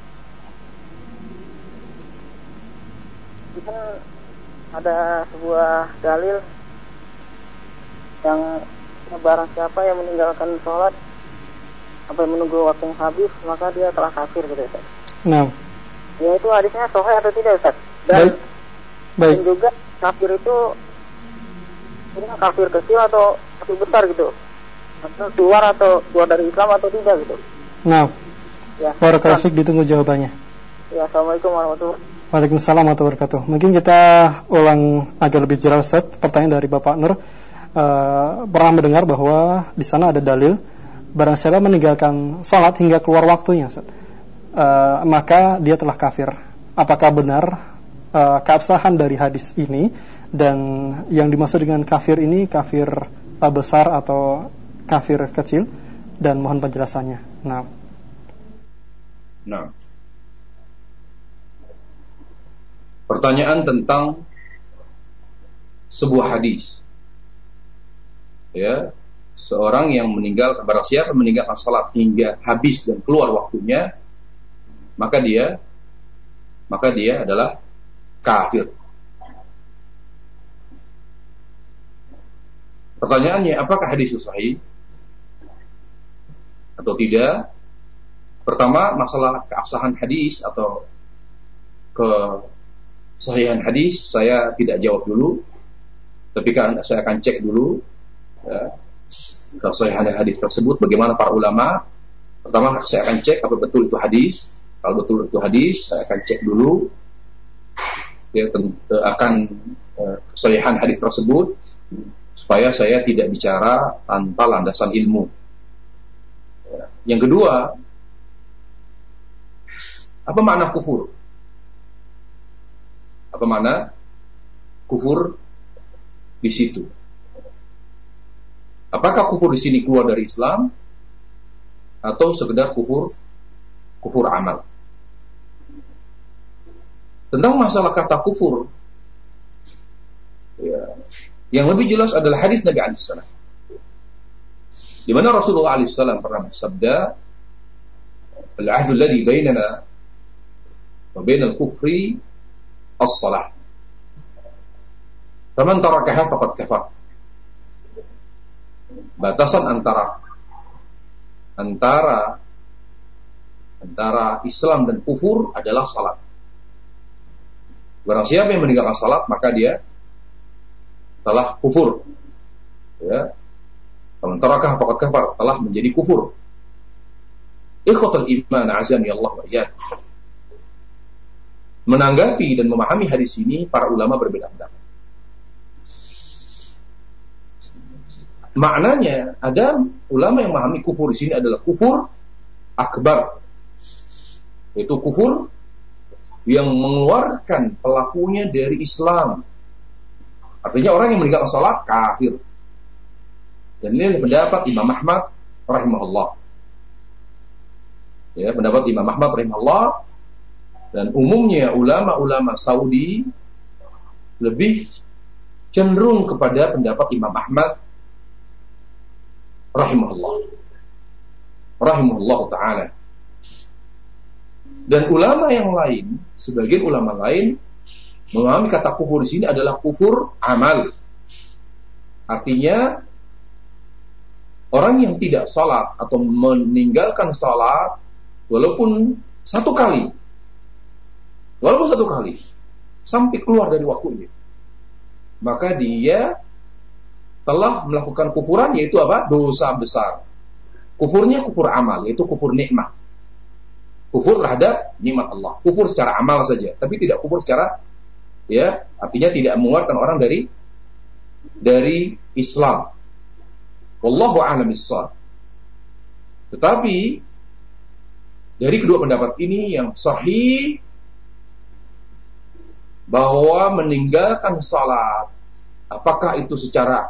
Kita ada sebuah dalil yang barang siapa yang meninggalkan sholat sampai menunggu waktu yang habis, maka dia telah kafir, gitu, Ustaz. Nah. Ya, itu hadisnya sahih atau tidak, Ustaz? Dan Baik. Dan juga kafir itu ini kafir kecil atau kafir besar gitu, atau keluar dari Islam atau tidak gitu. Nah, ya. Barakallahu fiik, ditunggu jawabannya. Ya, Assalamualaikum warahmatullahi wabarakatuh. Waalaikumsalam warahmatullahi wabarakatuh. Mungkin kita ulang agar lebih jelas, Ustaz. Pertanyaan dari Bapak Nur, pernah mendengar bahwa di sana ada dalil barang siapa meninggalkan salat hingga keluar waktunya, Ustaz, maka dia telah kafir. Apakah benar keabsahan dari hadis ini, dan yang dimaksud dengan kafir ini kafir besar atau kafir kecil, dan mohon penjelasannya. Nah. Pertanyaan tentang sebuah hadis. Ya, seorang yang barang siapa meninggalkan salat hingga habis dan keluar waktunya, maka dia adalah kafir. Pertanyaannya, apakah hadis itu sahih atau tidak? Pertama, masalah keabsahan hadis atau kesahihan hadis saya tidak jawab dulu, tapi saya akan cek dulu ya, kesahihan hadis tersebut, bagaimana para ulama. Pertama, saya akan cek apa betul itu hadis. Kalau betul itu hadis, saya akan cek dulu ya, akan kesahihan hadis tersebut, supaya saya tidak bicara tanpa landasan ilmu. Yang kedua, apa makna kufur? Apa makna kufur di situ? Apakah kufur di sini keluar dari Islam atau sekedar kufur amal? Tentang masalah kata kufur, ya, yang lebih jelas adalah hadis Nabi SAW, di mana Rasulullah SAW pernah bersabda, "Al-ahdu alladhi bainana wa bainal kufri as-salah. Faman tarakaha faqad kafar." Batasan antara Islam dan kufur adalah salat. Barang siapa yang meninggalkan salat, maka dia telah kufur. Ya. Faman tarakaha faqad kafar, telah menjadi kufur. Ikhwatul iman, azani Allah wa iyyakum. Menanggapi dan memahami hadis ini, para ulama berbeda pendapat. Maknanya, ada ulama yang memahami kufur di sini adalah kufur akbar, yaitu kufur yang mengeluarkan pelakunya dari Islam. Artinya orang yang meninggalkan salat kafir. Dan ini pendapat Imam Ahmad rahimahullah. Ya, pendapat Imam Ahmad rahimahullah, dan umumnya ulama-ulama Saudi lebih cenderung kepada pendapat Imam Ahmad rahimahullah ta'ala. Dan ulama yang lain, sebagian ulama lain memahami kata kufur di sini adalah kufur amal. Artinya orang yang tidak salat atau meninggalkan salat walaupun satu kali sampai keluar dari waktunya, maka dia telah melakukan kufuran, yaitu apa? Dosa besar. Kufurnya kufur amal, yaitu kufur nikmat. Kufur terhadap nikmat Allah. Kufur secara amal saja, tapi tidak kufur secara, ya, artinya tidak mengeluarkan orang dari Islam. Wallahu a'lam bishawab. Tetapi dari kedua pendapat ini yang sahih bahwa meninggalkan salat, apakah itu secara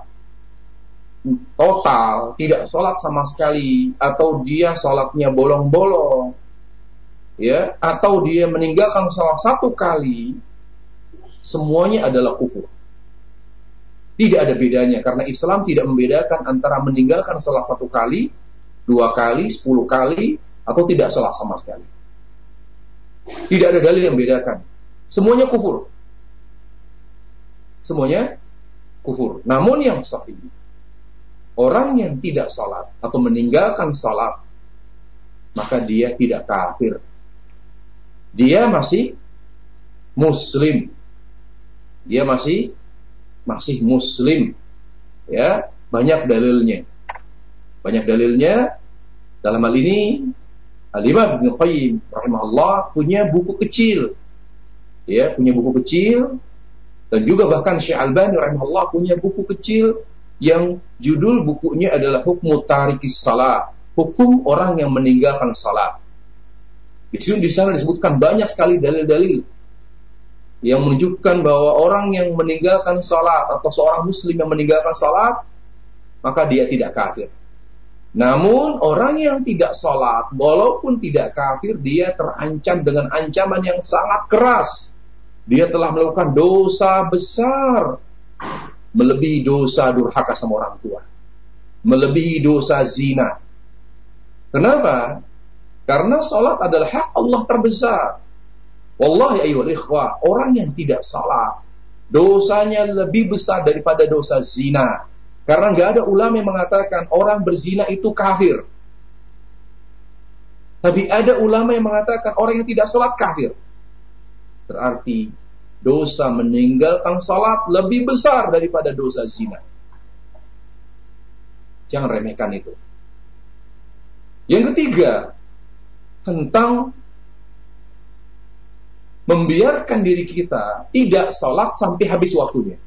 total, tidak salat sama sekali, atau dia salatnya bolong-bolong, ya, atau dia meninggalkan salat satu kali, semuanya adalah kufur. Tidak ada bedanya, karena Islam tidak membedakan antara meninggalkan salat satu kali, 2 kali, 10 kali, atau tidak salat sama sekali. Tidak ada dalil yang membedakan. Semuanya kufur. Semuanya kufur. Namun yang sahih, orang yang tidak salat atau meninggalkan salat, maka dia tidak kafir. Dia masih muslim. Dia masih muslim. Ya, banyak dalilnya. Dalam hal ini Al-Imam Ibnu Qayyim rahimahullah punya buku kecil. Ya, punya buku kecil, dan juga bahkan Syekh Albani rahimahullah punya buku kecil yang judul bukunya adalah Hukmu Tarikis Shalah, hukum orang yang meninggalkan salat. Di sana disebutkan banyak sekali dalil-dalil yang menunjukkan bahwa orang yang meninggalkan salat atau seorang muslim yang meninggalkan salat, maka dia tidak kafir. Namun orang yang tidak salat, walaupun tidak kafir, dia terancam dengan ancaman yang sangat keras. Dia telah melakukan dosa besar, melebihi dosa durhaka sama orang tua, melebihi dosa zina. Kenapa? Karena salat adalah hak Allah terbesar. Wallahi ayyuhal ikhwah, orang yang tidak salat, dosanya lebih besar daripada dosa zina. Karena gak ada ulama yang mengatakan orang berzina itu kafir. Tapi ada ulama yang mengatakan orang yang tidak salat kafir. Berarti dosa meninggalkan salat lebih besar daripada dosa zina. Jangan remehkan itu. Yang ketiga, tentang membiarkan diri kita tidak salat sampai habis waktunya.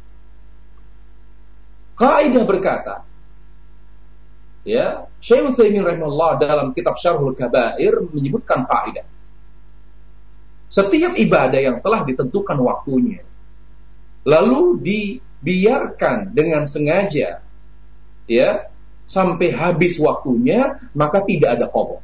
Kaidah berkata, ya, Syekh Utsaimin rahimahullah dalam kitab Syarhul Kabair menyebutkan kaidah. Setiap ibadah yang telah ditentukan waktunya, lalu dibiarkan dengan sengaja, ya, sampai habis waktunya, maka tidak ada qadha.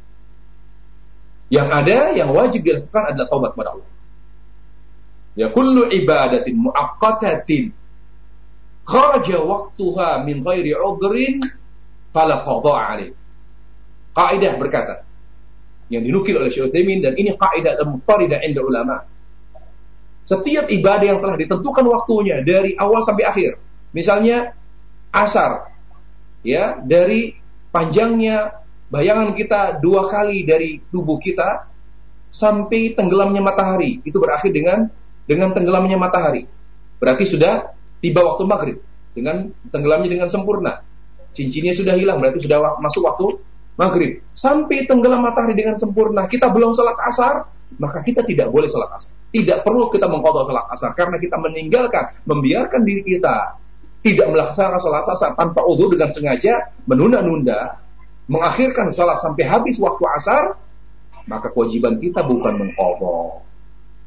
Yang ada, yang wajib dilakukan adalah taubat kepada Allah. Ya, kullu ibadatin muaqqatatin kharaja waqtuha min ghairi udhrin fala qadha 'alaih. Kaidah berkata, yang dinukil oleh Syekh Utsaimin, dan ini kaidah al-muttaridah 'inda ulama. Setiap ibadah yang telah ditentukan waktunya dari awal sampai akhir, misalnya asar, ya, dari panjangnya bayangan kita 2 kali dari tubuh kita sampai tenggelamnya matahari, itu berakhir dengan tenggelamnya matahari. Berarti sudah tiba waktu maghrib, dengan tenggelamnya dengan sempurna. Cincinnya sudah hilang, berarti sudah masuk waktu maghrib. Sampai tenggelam matahari dengan sempurna, kita belum salat asar, maka kita tidak boleh salat asar. Tidak perlu kita mengqadha salat asar, karena kita membiarkan diri kita tidak melaksanakan salat asar tanpa uzur dengan sengaja, menunda-nunda, mengakhirkan salat sampai habis waktu asar, maka kewajiban kita bukan mengqadha.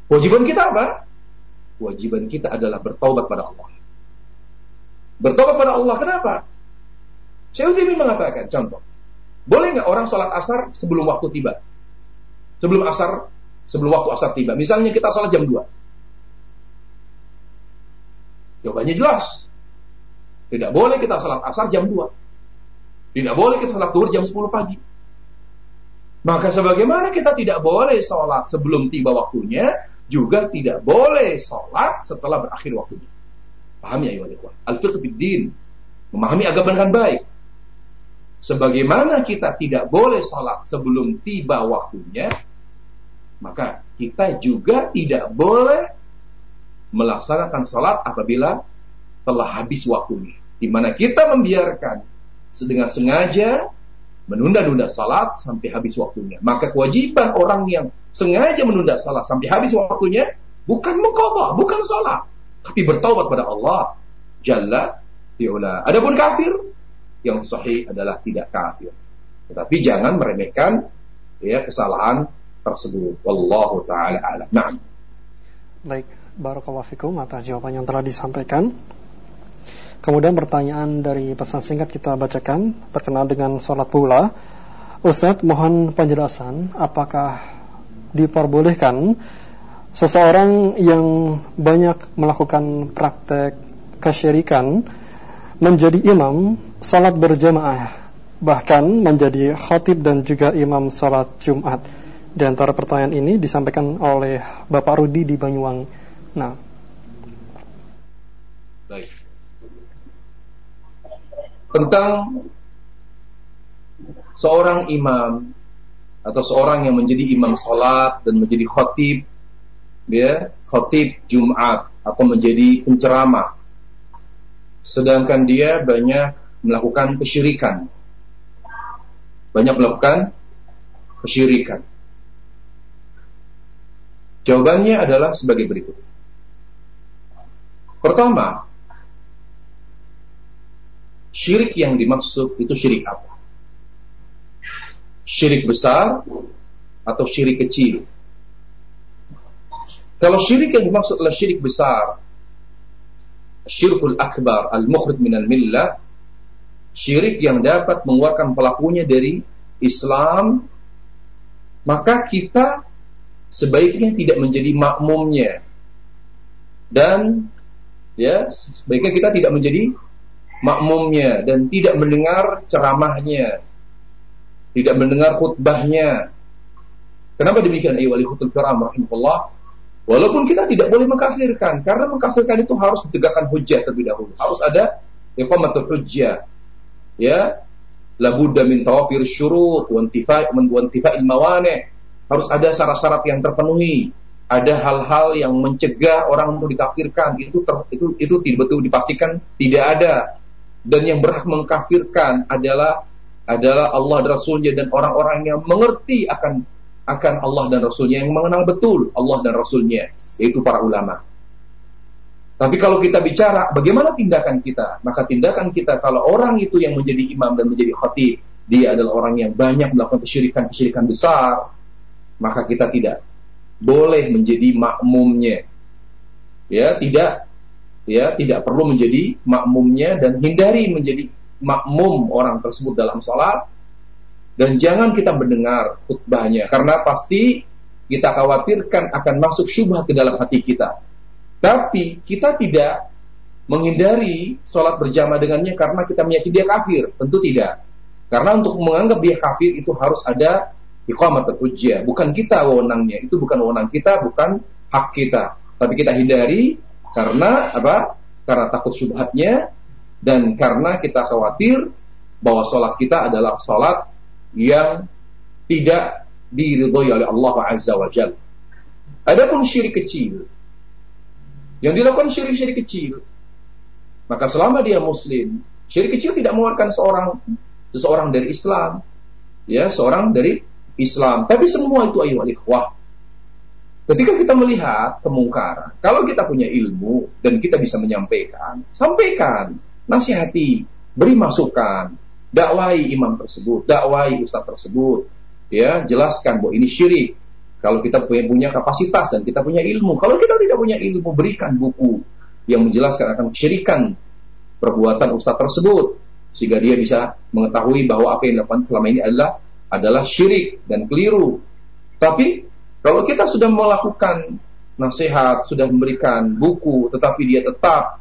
Kewajiban kita apa? Kewajiban kita adalah bertaubat pada Allah. Bertaubat pada Allah, kenapa? Syekh Utsaimin mengatakan, contoh, boleh nggak orang sholat asar sebelum waktu tiba? Sebelum waktu asar tiba. Misalnya kita sholat jam 2. Jawabannya jelas. Tidak boleh kita sholat asar jam 2. Tidak boleh kita sholat zuhur jam 10 pagi. Maka sebagaimana kita tidak boleh sholat sebelum tiba waktunya, juga tidak boleh sholat setelah berakhir waktunya. Pahami ya ayuhal ikhwah? Al-fiqh fid-din, memahami agama dengan baik. Sebagaimana kita tidak boleh sholat sebelum tiba waktunya, maka kita juga tidak boleh melaksanakan sholat apabila telah habis waktunya, di mana kita membiarkan dengan sengaja menunda-nunda salat sampai habis waktunya. Maka kewajiban orang yang sengaja menunda salat sampai habis waktunya bukan mengqadha, bukan salat, tapi bertaubat pada Allah Jalla fi'ula. Adapun kafir, yang sahih adalah tidak kafir. Tetapi jangan meremehkan kesalahan tersebut. Wallahu taala a'lam. Naam. Baik, barakallahu fikum atas jawaban yang telah disampaikan. Kemudian pertanyaan dari pesan singkat kita bacakan berkenaan dengan sholat pula. Ustadz, mohon penjelasan, apakah diperbolehkan seseorang yang banyak melakukan praktek kesyirikan menjadi imam sholat berjamaah, bahkan menjadi khatib dan juga imam sholat Jumat? Di antara pertanyaan ini disampaikan oleh Bapak Rudi di Banyuwangi. Nah, baik. Tentang seorang imam atau seorang yang menjadi imam salat dan menjadi khatib, khatib Jumat atau menjadi penceramah, sedangkan dia banyak melakukan kesyirikan. Jawabannya adalah sebagai berikut. Pertama, syirik yang dimaksud itu syirik apa? Syirik besar atau syirik kecil? Kalau syirik yang dimaksud adalah syirik besar, syirkul akbar al-mukhrij minal millah, syirik yang dapat mengeluarkan pelakunya dari Islam, maka kita sebaiknya tidak menjadi makmumnya, dan sebaiknya kita tidak menjadi makmumnya dan tidak mendengar ceramahnya, tidak mendengar khutbahnya. Kenapa demikian ayuhal ikhwatul kiram rahimahullah? Walaupun kita tidak boleh mengkafirkan, karena mengkafirkan itu harus ditegakkan hujjah terlebih dahulu, harus ada iqamatul hujjah, la budda min tawafir syurut wa intifa'il mawani', harus ada syarat-syarat yang terpenuhi, ada hal-hal yang mencegah orang untuk dikafirkan, itu betul dipastikan tidak ada. Dan yang berhak mengkafirkan adalah Allah dan Rasulnya, dan orang-orang yang mengerti akan Allah dan Rasulnya, yang mengenal betul Allah dan Rasulnya, yaitu para ulama. Tapi kalau kita bicara bagaimana tindakan kita, maka tindakan kita kalau orang itu yang menjadi imam dan menjadi khatib, dia adalah orang yang banyak melakukan kesyirikan besar, maka kita tidak boleh menjadi makmumnya. Tidak perlu menjadi makmumnya, dan hindari menjadi makmum orang tersebut dalam salat, dan jangan kita mendengar khutbahnya, karena pasti kita khawatirkan akan masuk syubhat ke dalam hati kita. Tapi kita tidak menghindari salat berjamaah dengannya karena kita meyakini dia kafir, tentu tidak. Karena untuk menganggap dia kafir itu harus ada iqamatul hujjah, bukan kita wewenangnya, itu bukan wewenang kita, bukan hak kita. Tapi kita hindari karena apa? Karena takut syubhatnya, dan karena kita khawatir bahwa salat kita adalah salat yang tidak diridhoi oleh Allah Azza wa Jalla. Adapun syirik kecil, yang dilakukan syirik kecil, maka selama dia muslim, syirik kecil tidak mengeluarkan seseorang dari Islam, seorang dari Islam. Tapi semua itu ayuhal ikhwah, ketika kita melihat kemungkaran, kalau kita punya ilmu dan kita bisa menyampaikan, sampaikan, nasihati, beri masukan, dakwai imam tersebut, dakwai ustaz tersebut, jelaskan bahwa ini syirik, Kalau kita punya kapasitas dan kita punya ilmu. Kalau kita tidak punya ilmu, berikan buku yang menjelaskan akan kesyirikan perbuatan ustadz tersebut, sehingga dia bisa mengetahui bahwa apa yang dilakukan selama ini adalah syirik dan keliru. Tapi kalau kita sudah melakukan nasihat, sudah memberikan buku, tetapi dia tetap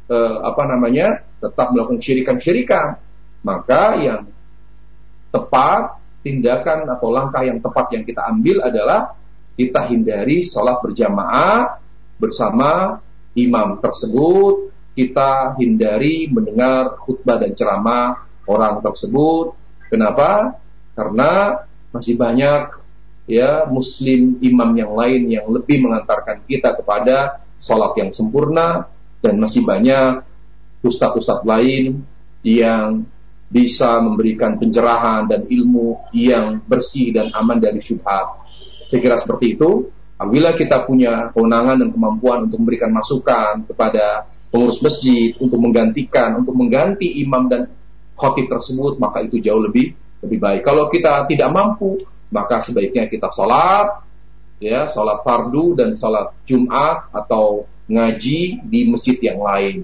tetap melakukan syirikan, maka yang tepat, tindakan atau langkah yang tepat yang kita ambil adalah kita hindari sholat berjamaah bersama imam tersebut. Kita hindari mendengar khutbah dan ceramah orang tersebut. Kenapa? Karena masih banyak muslim imam yang lain yang lebih mengantarkan kita kepada sholat yang sempurna, dan masih banyak ustadz-ustadz lain yang bisa memberikan pencerahan dan ilmu yang bersih dan aman dari syubhat. Saya kira seperti itu. Apabila kita punya kewenangan dan kemampuan untuk memberikan masukan kepada pengurus masjid untuk mengganti imam dan khatib tersebut, maka itu jauh lebih baik. Kalau kita tidak mampu, maka sebaiknya kita sholat fardu dan sholat Jumat atau ngaji di masjid yang lain,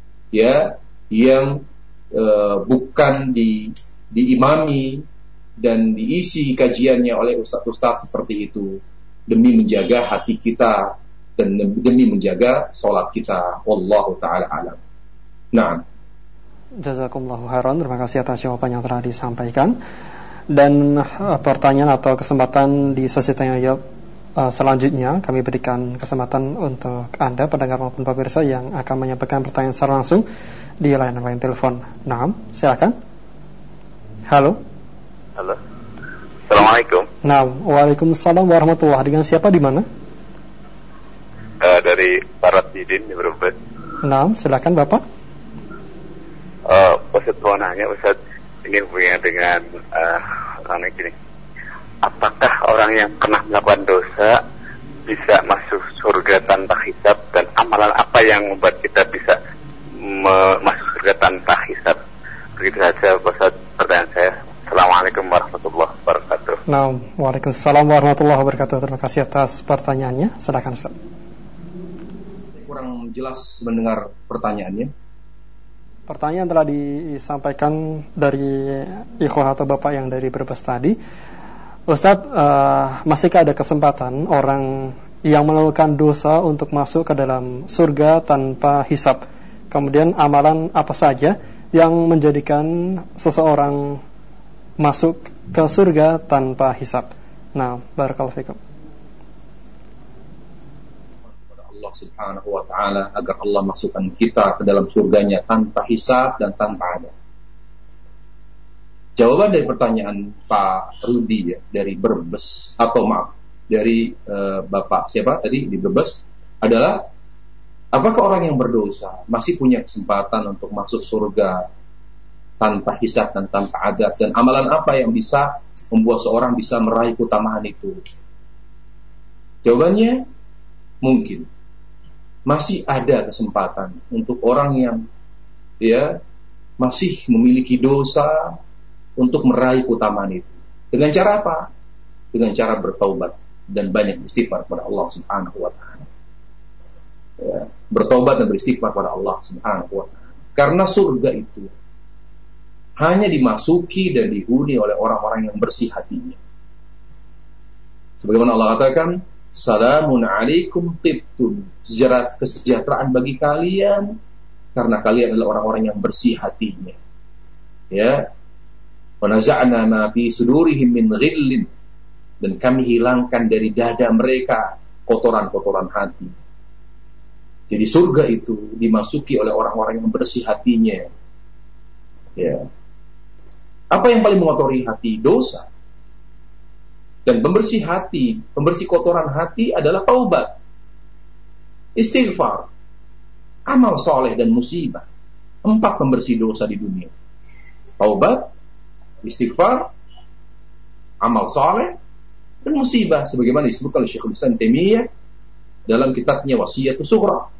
yang bukan diimami dan diisi kajiannya oleh ustadz-ustadz seperti itu, demi menjaga hati kita dan demi menjaga sholat kita. Wallahu ta'ala alam. Nah, jazakumullahu khairan. Terima kasih atas jawaban yang telah disampaikan. Dan pertanyaan atau kesempatan di sesi tanya jawab selanjutnya, kami berikan kesempatan untuk Anda pendengar maupun pemirsa yang akan menyampaikan pertanyaan secara langsung di layanan telepon. Nah, silakan. Halo. Assalamualaikum. Nah, waalaikumsalam warahmatullahi. Dengan siapa di mana? Dari Barat Didin di Brebes. Nah, silakan Bapak. Ustaz mau nanya, Ustaz, ini hubungannya dengan orang gini. Apakah orang yang pernah melakukan dosa bisa masuk surga tanpa hisab, dan amalan apa yang membuat kita bisa masuk surga tanpa hisab? Begitu saja Ustaz pertanyaan saya. Assalamualaikum warahmatullahi wabarakatuh. Nah, waalaikumsalam warahmatullahi wabarakatuh. Terima kasih atas pertanyaannya. Silakan Ustaz. Kurang jelas mendengar pertanyaannya. Pertanyaan telah disampaikan dari ikhwah atau bapak yang dari Brebes tadi. Ustaz, masihkah ada kesempatan orang yang melakukan dosa untuk masuk ke dalam surga tanpa hisab? Kemudian amalan apa saja yang menjadikan seseorang masuk ke surga tanpa hisab? Nah, barakallahu fikum. Allah subhanahu wa ta'ala agar Allah masukkan kita ke dalam surganya tanpa hisab dan tanpa adab. Jawaban dari pertanyaan Pak Rudi dari Brebes, dari Bapak siapa tadi di Brebes, adalah apakah orang yang berdosa masih punya kesempatan untuk masuk surga tanpa hisab dan tanpa adab, dan amalan apa yang bisa membuat seorang bisa meraih keutamaan itu? Jawabannya mungkin masih ada kesempatan untuk orang yang masih memiliki dosa untuk meraih keutamaan itu. Dengan cara apa? Dengan cara bertaubat dan banyak istighfar kepada Allah Subhanahu wa taala. Bertaubat dan beristighfar kepada Allah Subhanahu wa taala. Karena surga itu hanya dimasuki dan dihuni oleh orang-orang yang bersih hatinya. Sebagaimana Allah katakan, Salamun alaikum tibtum, kesejahteraan bagi kalian karena kalian adalah orang-orang yang bersih hatinya. Wa naza'na ma fi sudurihim min ghillin, dan kami hilangkan dari dada mereka kotoran-kotoran hati. Jadi surga itu dimasuki oleh orang-orang yang bersih hatinya. Apa yang paling mengotori hati? Dosa. Dan pembersih hati, pembersih kotoran hati adalah taubat, istighfar, amal soleh dan musibah. 4 pembersih dosa di dunia: taubat, istighfar, amal soleh, dan musibah. Sebagaimana disebutkan oleh Syekhul Islam Taimiyah dalam kitabnya Wasiyatus Sughra.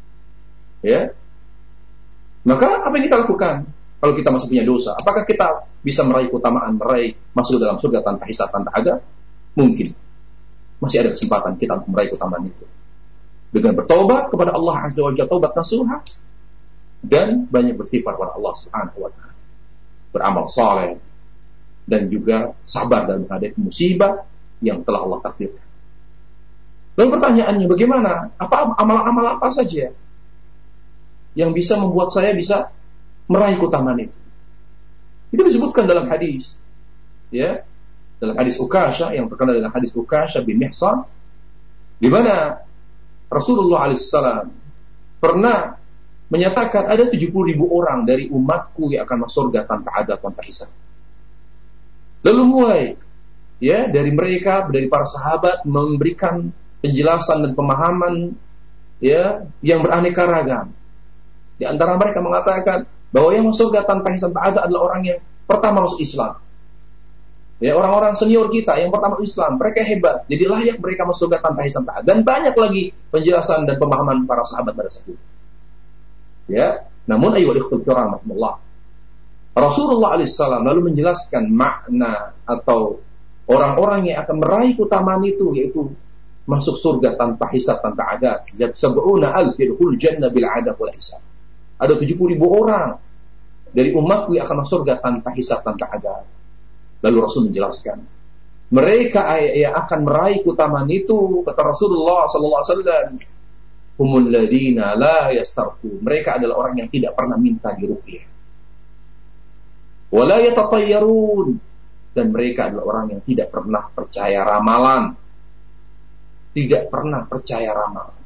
Maka apa yang kita lakukan kalau kita masih punya dosa? Apakah kita bisa meraih keutamaan, masuk ke dalam surga tanpa hisab, tanpa adab? Mungkin. masih ada kesempatan kita untuk meraih keutamaan itu. Dengan bertobat kepada Allah Azza wa Jalla, taubat nasuha, dan banyak beristighfar kepada Allah Subhanahu wa taala. Beramal saleh dan juga sabar dalam menghadapi musibah yang telah Allah takdirkan. Lalu pertanyaannya, bagaimana? Apa amalan-amalan apa saja yang bisa membuat saya bisa meraih keutamaan itu? Itu disebutkan dalam hadis, ya, dalam hadis Ukasha yang terkenal dengan hadis Ukasha bin Mihsan, di mana Rasulullah alaihissalam pernah menyatakan ada 70.000 orang dari umatku yang akan masuk surga tanpa adab, tanpa hisab. Lalu mulai, ya, dari mereka, dari para sahabat memberikan penjelasan dan pemahaman, ya, yang beraneka ragam. Di antara mereka mengatakan bahwa yang masuk surga tanpa hisab ada adalah orang yang pertama masuk Islam. Ya, orang-orang senior kita yang pertama Islam, mereka hebat, jadi layak mereka masuk surga tanpa hisab. Dan banyak lagi penjelasan dan pemahaman para sahabat pada saat itu. Ya, namun ayyuhal ikhwatul kiram rahimakumullah, Rasulullah alaihissalam lalu menjelaskan makna atau orang-orang yang akan meraih keutamaan itu, yaitu masuk surga tanpa hisab, tanpa adab. Sab'una alf yadkhulul jannah bil adab wal hisab. Ada 70.000 orang dari umatku yang akan masuk surga tanpa hisab, tanpa adab. Lalu Rasul menjelaskan, mereka yang akan meraih keutamaan itu, kata Rasulullah sallallahu alaihi wasallam, humul ladina la yastarqu. Mereka adalah orang yang tidak pernah minta diruqyah. Wa la yatatayyarun. Dan mereka adalah orang yang tidak pernah percaya ramalan. Tidak pernah percaya ramalan.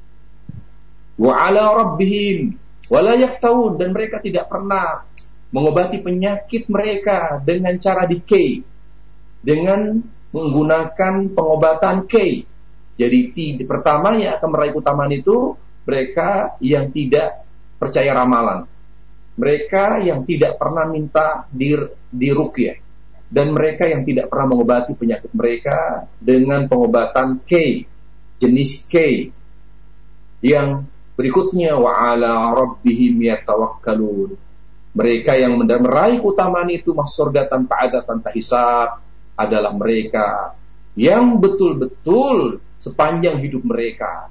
Wa ala rabbihim wala yaktawun. Dan mereka tidak pernah mengobati penyakit mereka dengan cara dikei, dengan menggunakan pengobatan kei. Jadi pertama yang akan meraih keutamaan itu mereka yang tidak percaya ramalan, mereka yang tidak pernah minta diruqyah, dan mereka yang tidak pernah mengobati penyakit mereka dengan pengobatan kei, jenis kei. Yang berikutnya, wa ala rabbihim yatawakkalun. Mereka yang meraih keutamaan itu masuk surga tanpa adab, tanpa hisab adalah mereka yang betul-betul sepanjang hidup mereka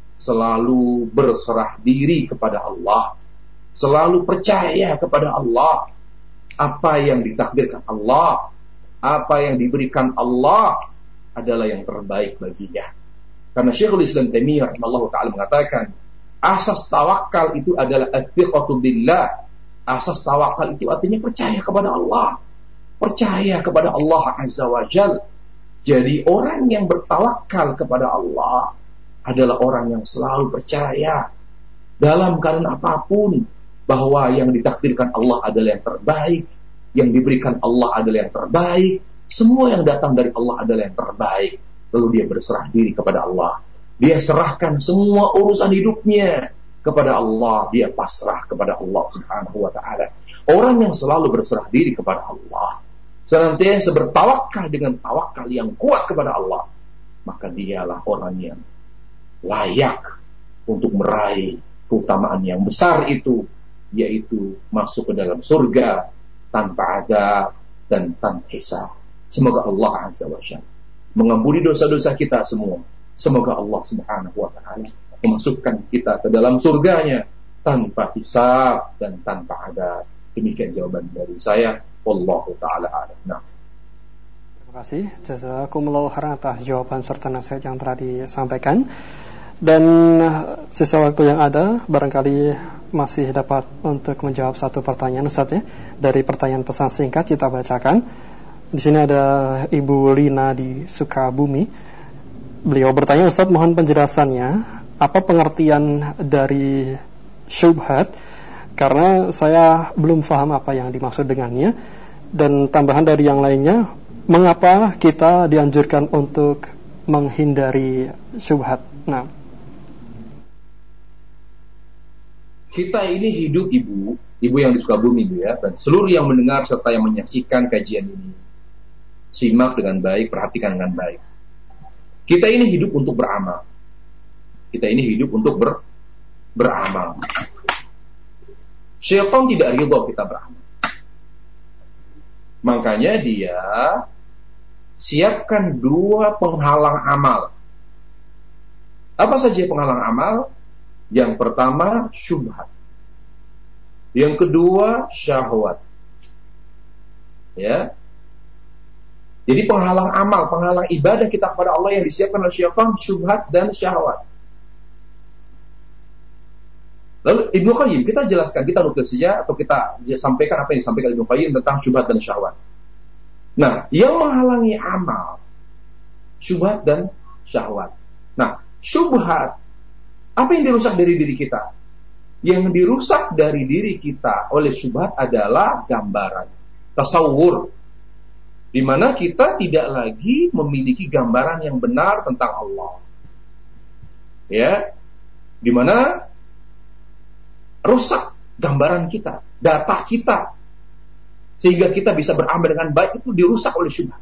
selalu berserah diri kepada Allah, selalu percaya kepada Allah. Apa yang ditakdirkan Allah, apa yang diberikan Allah adalah yang terbaik baginya. Karena Syekhul Islam Taimiyah rahimahullah ta'ala mengatakan, asas tawakal itu adalah at-thiqatu billah. Asas tawakal itu artinya percaya kepada Allah, percaya kepada Allah Azza wa Jalla. Jadi orang yang bertawakal kepada Allah adalah orang yang selalu percaya dalam keadaan apapun bahwa yang ditakdirkan Allah adalah yang terbaik, yang diberikan Allah adalah yang terbaik, semua yang datang dari Allah adalah yang terbaik. Lalu dia berserah diri kepada Allah, dia serahkan semua urusan hidupnya kepada Allah, dia pasrah kepada Allah Subhanahu wa ta'ala. Orang yang selalu berserah diri kepada Allah, senantiasa bertawakal dengan tawakal yang kuat kepada Allah, maka dialah orang yang layak untuk meraih keutamaan yang besar itu, yaitu masuk ke dalam surga tanpa adab dan tanpa hisab. Semoga Allah Azza wa Jalla mengampuni dosa-dosa kita semua. Semoga Allah Subhanahu wa ta'ala memasukkan kita ke dalam surganya tanpa hisab dan tanpa adab. Demikian jawaban dari saya. Wallahu ta'ala a'lam. Nah. Terima kasih. Jazakumullahu khairan atas jawaban serta nasihat yang telah disampaikan. Dan sisa waktu yang ada barangkali masih dapat untuk menjawab satu pertanyaan, Ustaz, ya. Dari pertanyaan pesan singkat kita bacakan. Di sini ada Ibu Lina di Sukabumi. Beliau bertanya, Ustaz, mohon penjelasannya. Apa pengertian dari syubhat? Karena saya belum paham apa yang dimaksud dengannya. Dan tambahan dari yang lainnya, mengapa kita dianjurkan untuk menghindari syubhat? Nah, kita ini hidup, ibu yang di Sukabumi itu ya, dan seluruh yang mendengar serta yang menyaksikan kajian ini, simak dengan baik, perhatikan dengan baik. Kita ini hidup untuk beramal. Kita ini hidup untuk beramal. Syaitan tidak ridha kita beramal. Makanya dia siapkan 2 penghalang amal. Apa saja penghalang amal? Yang pertama syubhat, yang kedua syahwat. Ya. Jadi penghalang amal, penghalang ibadah kita kepada Allah yang disiapkan oleh syaitan, syubhat dan syahwat. Lalu Ibnu Qayyim, kita jelaskan, kita nukil saja atau kita sampaikan apa yang disampaikan Ibnu Qayyim tentang syubhat dan syahwat. Nah, yang menghalangi amal, syubhat dan syahwat. Nah, syubhat, apa yang dirusak dari diri kita? Yang dirusak dari diri kita oleh syubhat adalah gambaran, tasawur, di mana kita tidak lagi memiliki gambaran yang benar tentang Allah. Ya, di mana rusak gambaran kita, data kita, sehingga kita bisa beramal dengan baik itu dirusak oleh syubhat.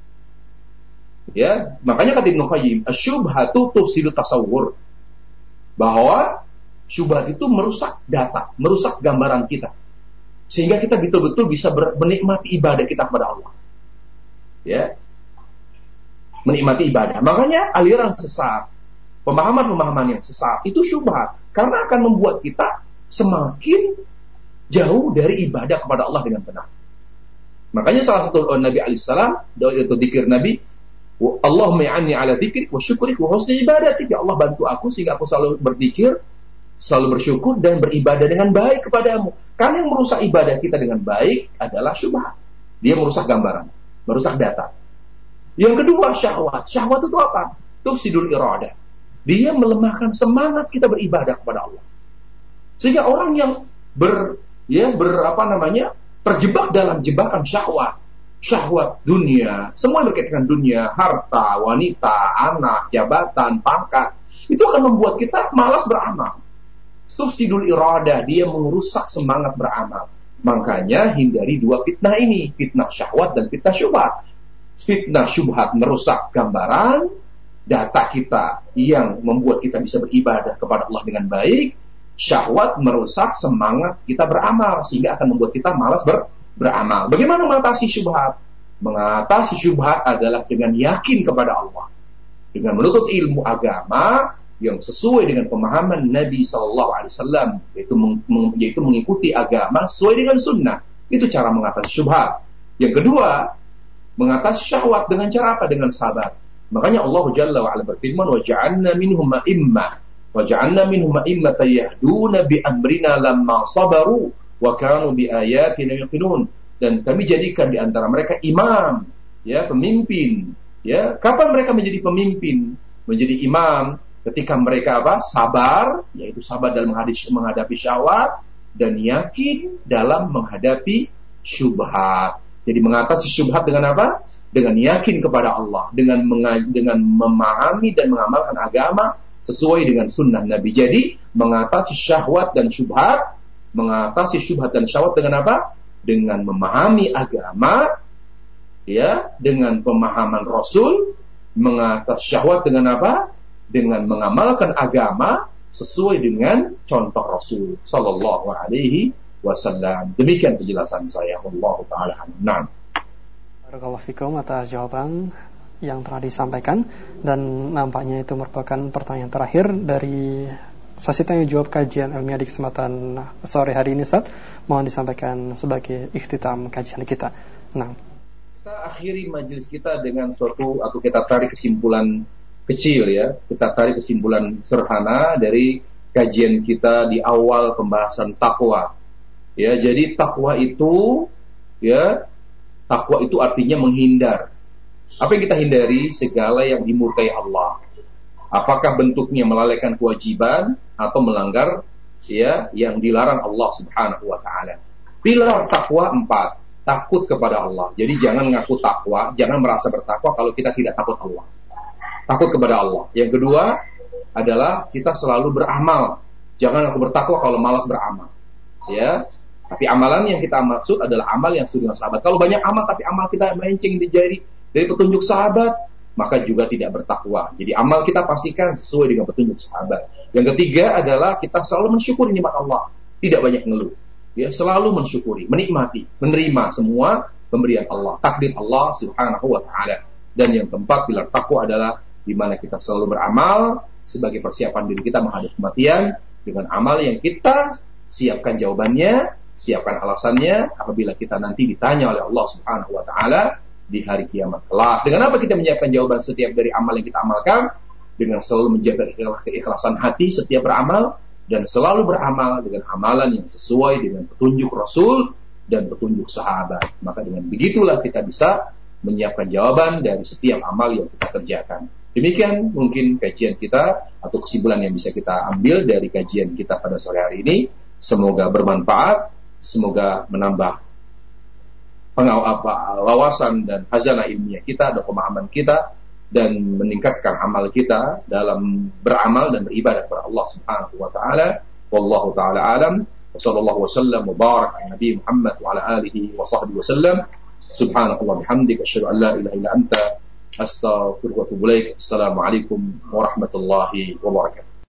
Ya, makanya kata Ibnu Qayyim, asyubhatu tufsidu tasawwur, bahwa syubhat itu merusak data, merusak gambaran kita, sehingga kita betul-betul bisa menikmati ibadah kita kepada Allah. Ya, menikmati ibadah. Makanya aliran sesat, pemahaman-pemahaman yang sesat itu syubhat, karena akan membuat kita semakin jauh dari ibadah kepada Allah dengan benar. Makanya salah satu Nabi alaihissalam, doa itu zikir Nabi, Allahumma i'anni ala dzikrik wa syukrik wa husni ibadatik. Ya Allah, bantu aku sehingga aku selalu berzikir, selalu bersyukur dan beribadah dengan baik kepadamu. Karena yang merusak ibadah kita dengan baik adalah syubhat. Dia merusak gambaran, merusak data. Yang kedua syahwat. Syahwat itu apa? Tufsidul iradah. Dia melemahkan semangat kita beribadah kepada Allah. Sehingga orang yang terjebak dalam jebakan syahwat dunia, semua yang berkaitan dengan dunia, harta, wanita, anak, jabatan, pangkat, itu akan membuat kita malas beramal. Tufsidul iradah, dia merusak semangat beramal. Makanya hindari 2 fitnah ini, fitnah syahwat dan fitnah syubhat. Fitnah syubhat merusak gambaran data kita yang membuat kita bisa beribadah kepada Allah dengan baik. Syahwat merusak semangat kita beramal sehingga akan membuat kita malas beramal. Bagaimana mengatasi syubhat? Mengatasi syubhat adalah dengan yakin kepada Allah, dengan menuntut ilmu agama yang sesuai dengan pemahaman Nabi SAW, yaitu mengikuti agama sesuai dengan sunnah. Itu cara mengatasi syubhat. Yang kedua, mengatasi syahwat dengan cara apa? Dengan sabar. Makanya Allah Jalla wa Ala berfirman, wa ja'alna minhum a'immah وَجَعَلْنَا مِنْهُمْ أَئِمَّةً يَهْدُونَ بِأَمْرِنَا لَمَّا صَبَرُوا وَكَانُوا بِآيَاتِنَا يُوقِنُونَ. Dan kami jadikan di antara mereka imam, ya, pemimpin. Ya, kapan mereka menjadi pemimpin, menjadi imam? Ketika mereka sabar, yaitu sabar dalam menghadapi syahwat dan yakin dalam menghadapi syubhat. Jadi mengatasi syubhat dengan apa? Dengan yakin kepada Allah, dengan memahami dan mengamalkan agama sesuai dengan sunnah Nabi. Jadi mengatasi syahwat dan syubhat, mengatasi syubhat dan syahwat dengan apa? Dengan memahami agama, ya, dengan pemahaman Rasul. Mengatasi syahwat dengan apa? Dengan mengamalkan agama sesuai dengan contoh Rasul sallallahu alaihi wasallam. Demikian penjelasan saya. Wallahu taala a'lam. Barakallahu fikum atas jawaban yang telah disampaikan, dan nampaknya itu merupakan pertanyaan terakhir dari sesi tanya jawab kajian ilmiah di kesempatan sore hari ini, Ustaz. Mohon disampaikan sebagai ikhtitam kajian kita. Nah, kita akhiri majelis kita dengan suatu, atau kita tarik kesimpulan kecil, ya. Kita tarik kesimpulan sederhana dari kajian kita di awal pembahasan takwa. Ya, jadi takwa itu, ya, takwa itu artinya menghindar. Apa yang kita hindari? Segala yang dimurkai Allah. Apakah bentuknya melalaikan kewajiban atau melanggar, ya, yang dilarang Allah Subhanahu wa taala. Pilar takwa 4, takut kepada Allah. Jadi jangan ngaku takwa, jangan merasa bertakwa kalau kita tidak takut Allah. Takut kepada Allah. Yang kedua adalah kita selalu beramal. Jangan aku bertakwa kalau malas beramal. Ya. Tapi amalan yang kita maksud adalah amal yang sesuai dengan sahabat. Kalau banyak amal tapi amal kita melenceng dari petunjuk sahabat, maka juga tidak bertakwa. Jadi amal kita pastikan sesuai dengan petunjuk sahabat. Yang ketiga adalah kita selalu mensyukuri nikmat Allah, tidak banyak ngeluh. Ya, selalu mensyukuri, menikmati, menerima semua pemberian Allah, takdir Allah Subhanahu wa taala. Dan yang keempat, pilar takwa adalah di mana kita selalu beramal sebagai persiapan diri kita menghadapi kematian dengan amal yang kita siapkan jawabannya, siapkan alasannya apabila kita nanti ditanya oleh Allah Subhanahu wa taala di hari kiamat kelak. Dengan apa kita menyiapkan jawaban setiap dari amal yang kita amalkan? Dengan selalu menjaga keikhlasan hati setiap beramal dan selalu beramal dengan amalan yang sesuai dengan petunjuk Rasul dan petunjuk sahabat. Maka dengan begitulah kita bisa menyiapkan jawaban dari setiap amal yang kita kerjakan. Demikian mungkin kajian kita atau kesimpulan yang bisa kita ambil dari kajian kita pada sore hari ini. Semoga bermanfaat, semoga menambah wawasan dan khazanah ilmiah kita dan pemahaman kita, dan meningkatkan amal kita dalam beramal dan beribadah kepada Allah Subhanahu wa taala. Wallahu taala alam. Wassallallahu wasallam wa barak ala nabi Muhammad wa ala alihi wa sahbihi wasallam. Subhanakallah bihamdika asyhadu an la ilaha illa anta astaghfiruka wa atubu ilaik. Assalamualaikum warahmatullahi wabarakatuh.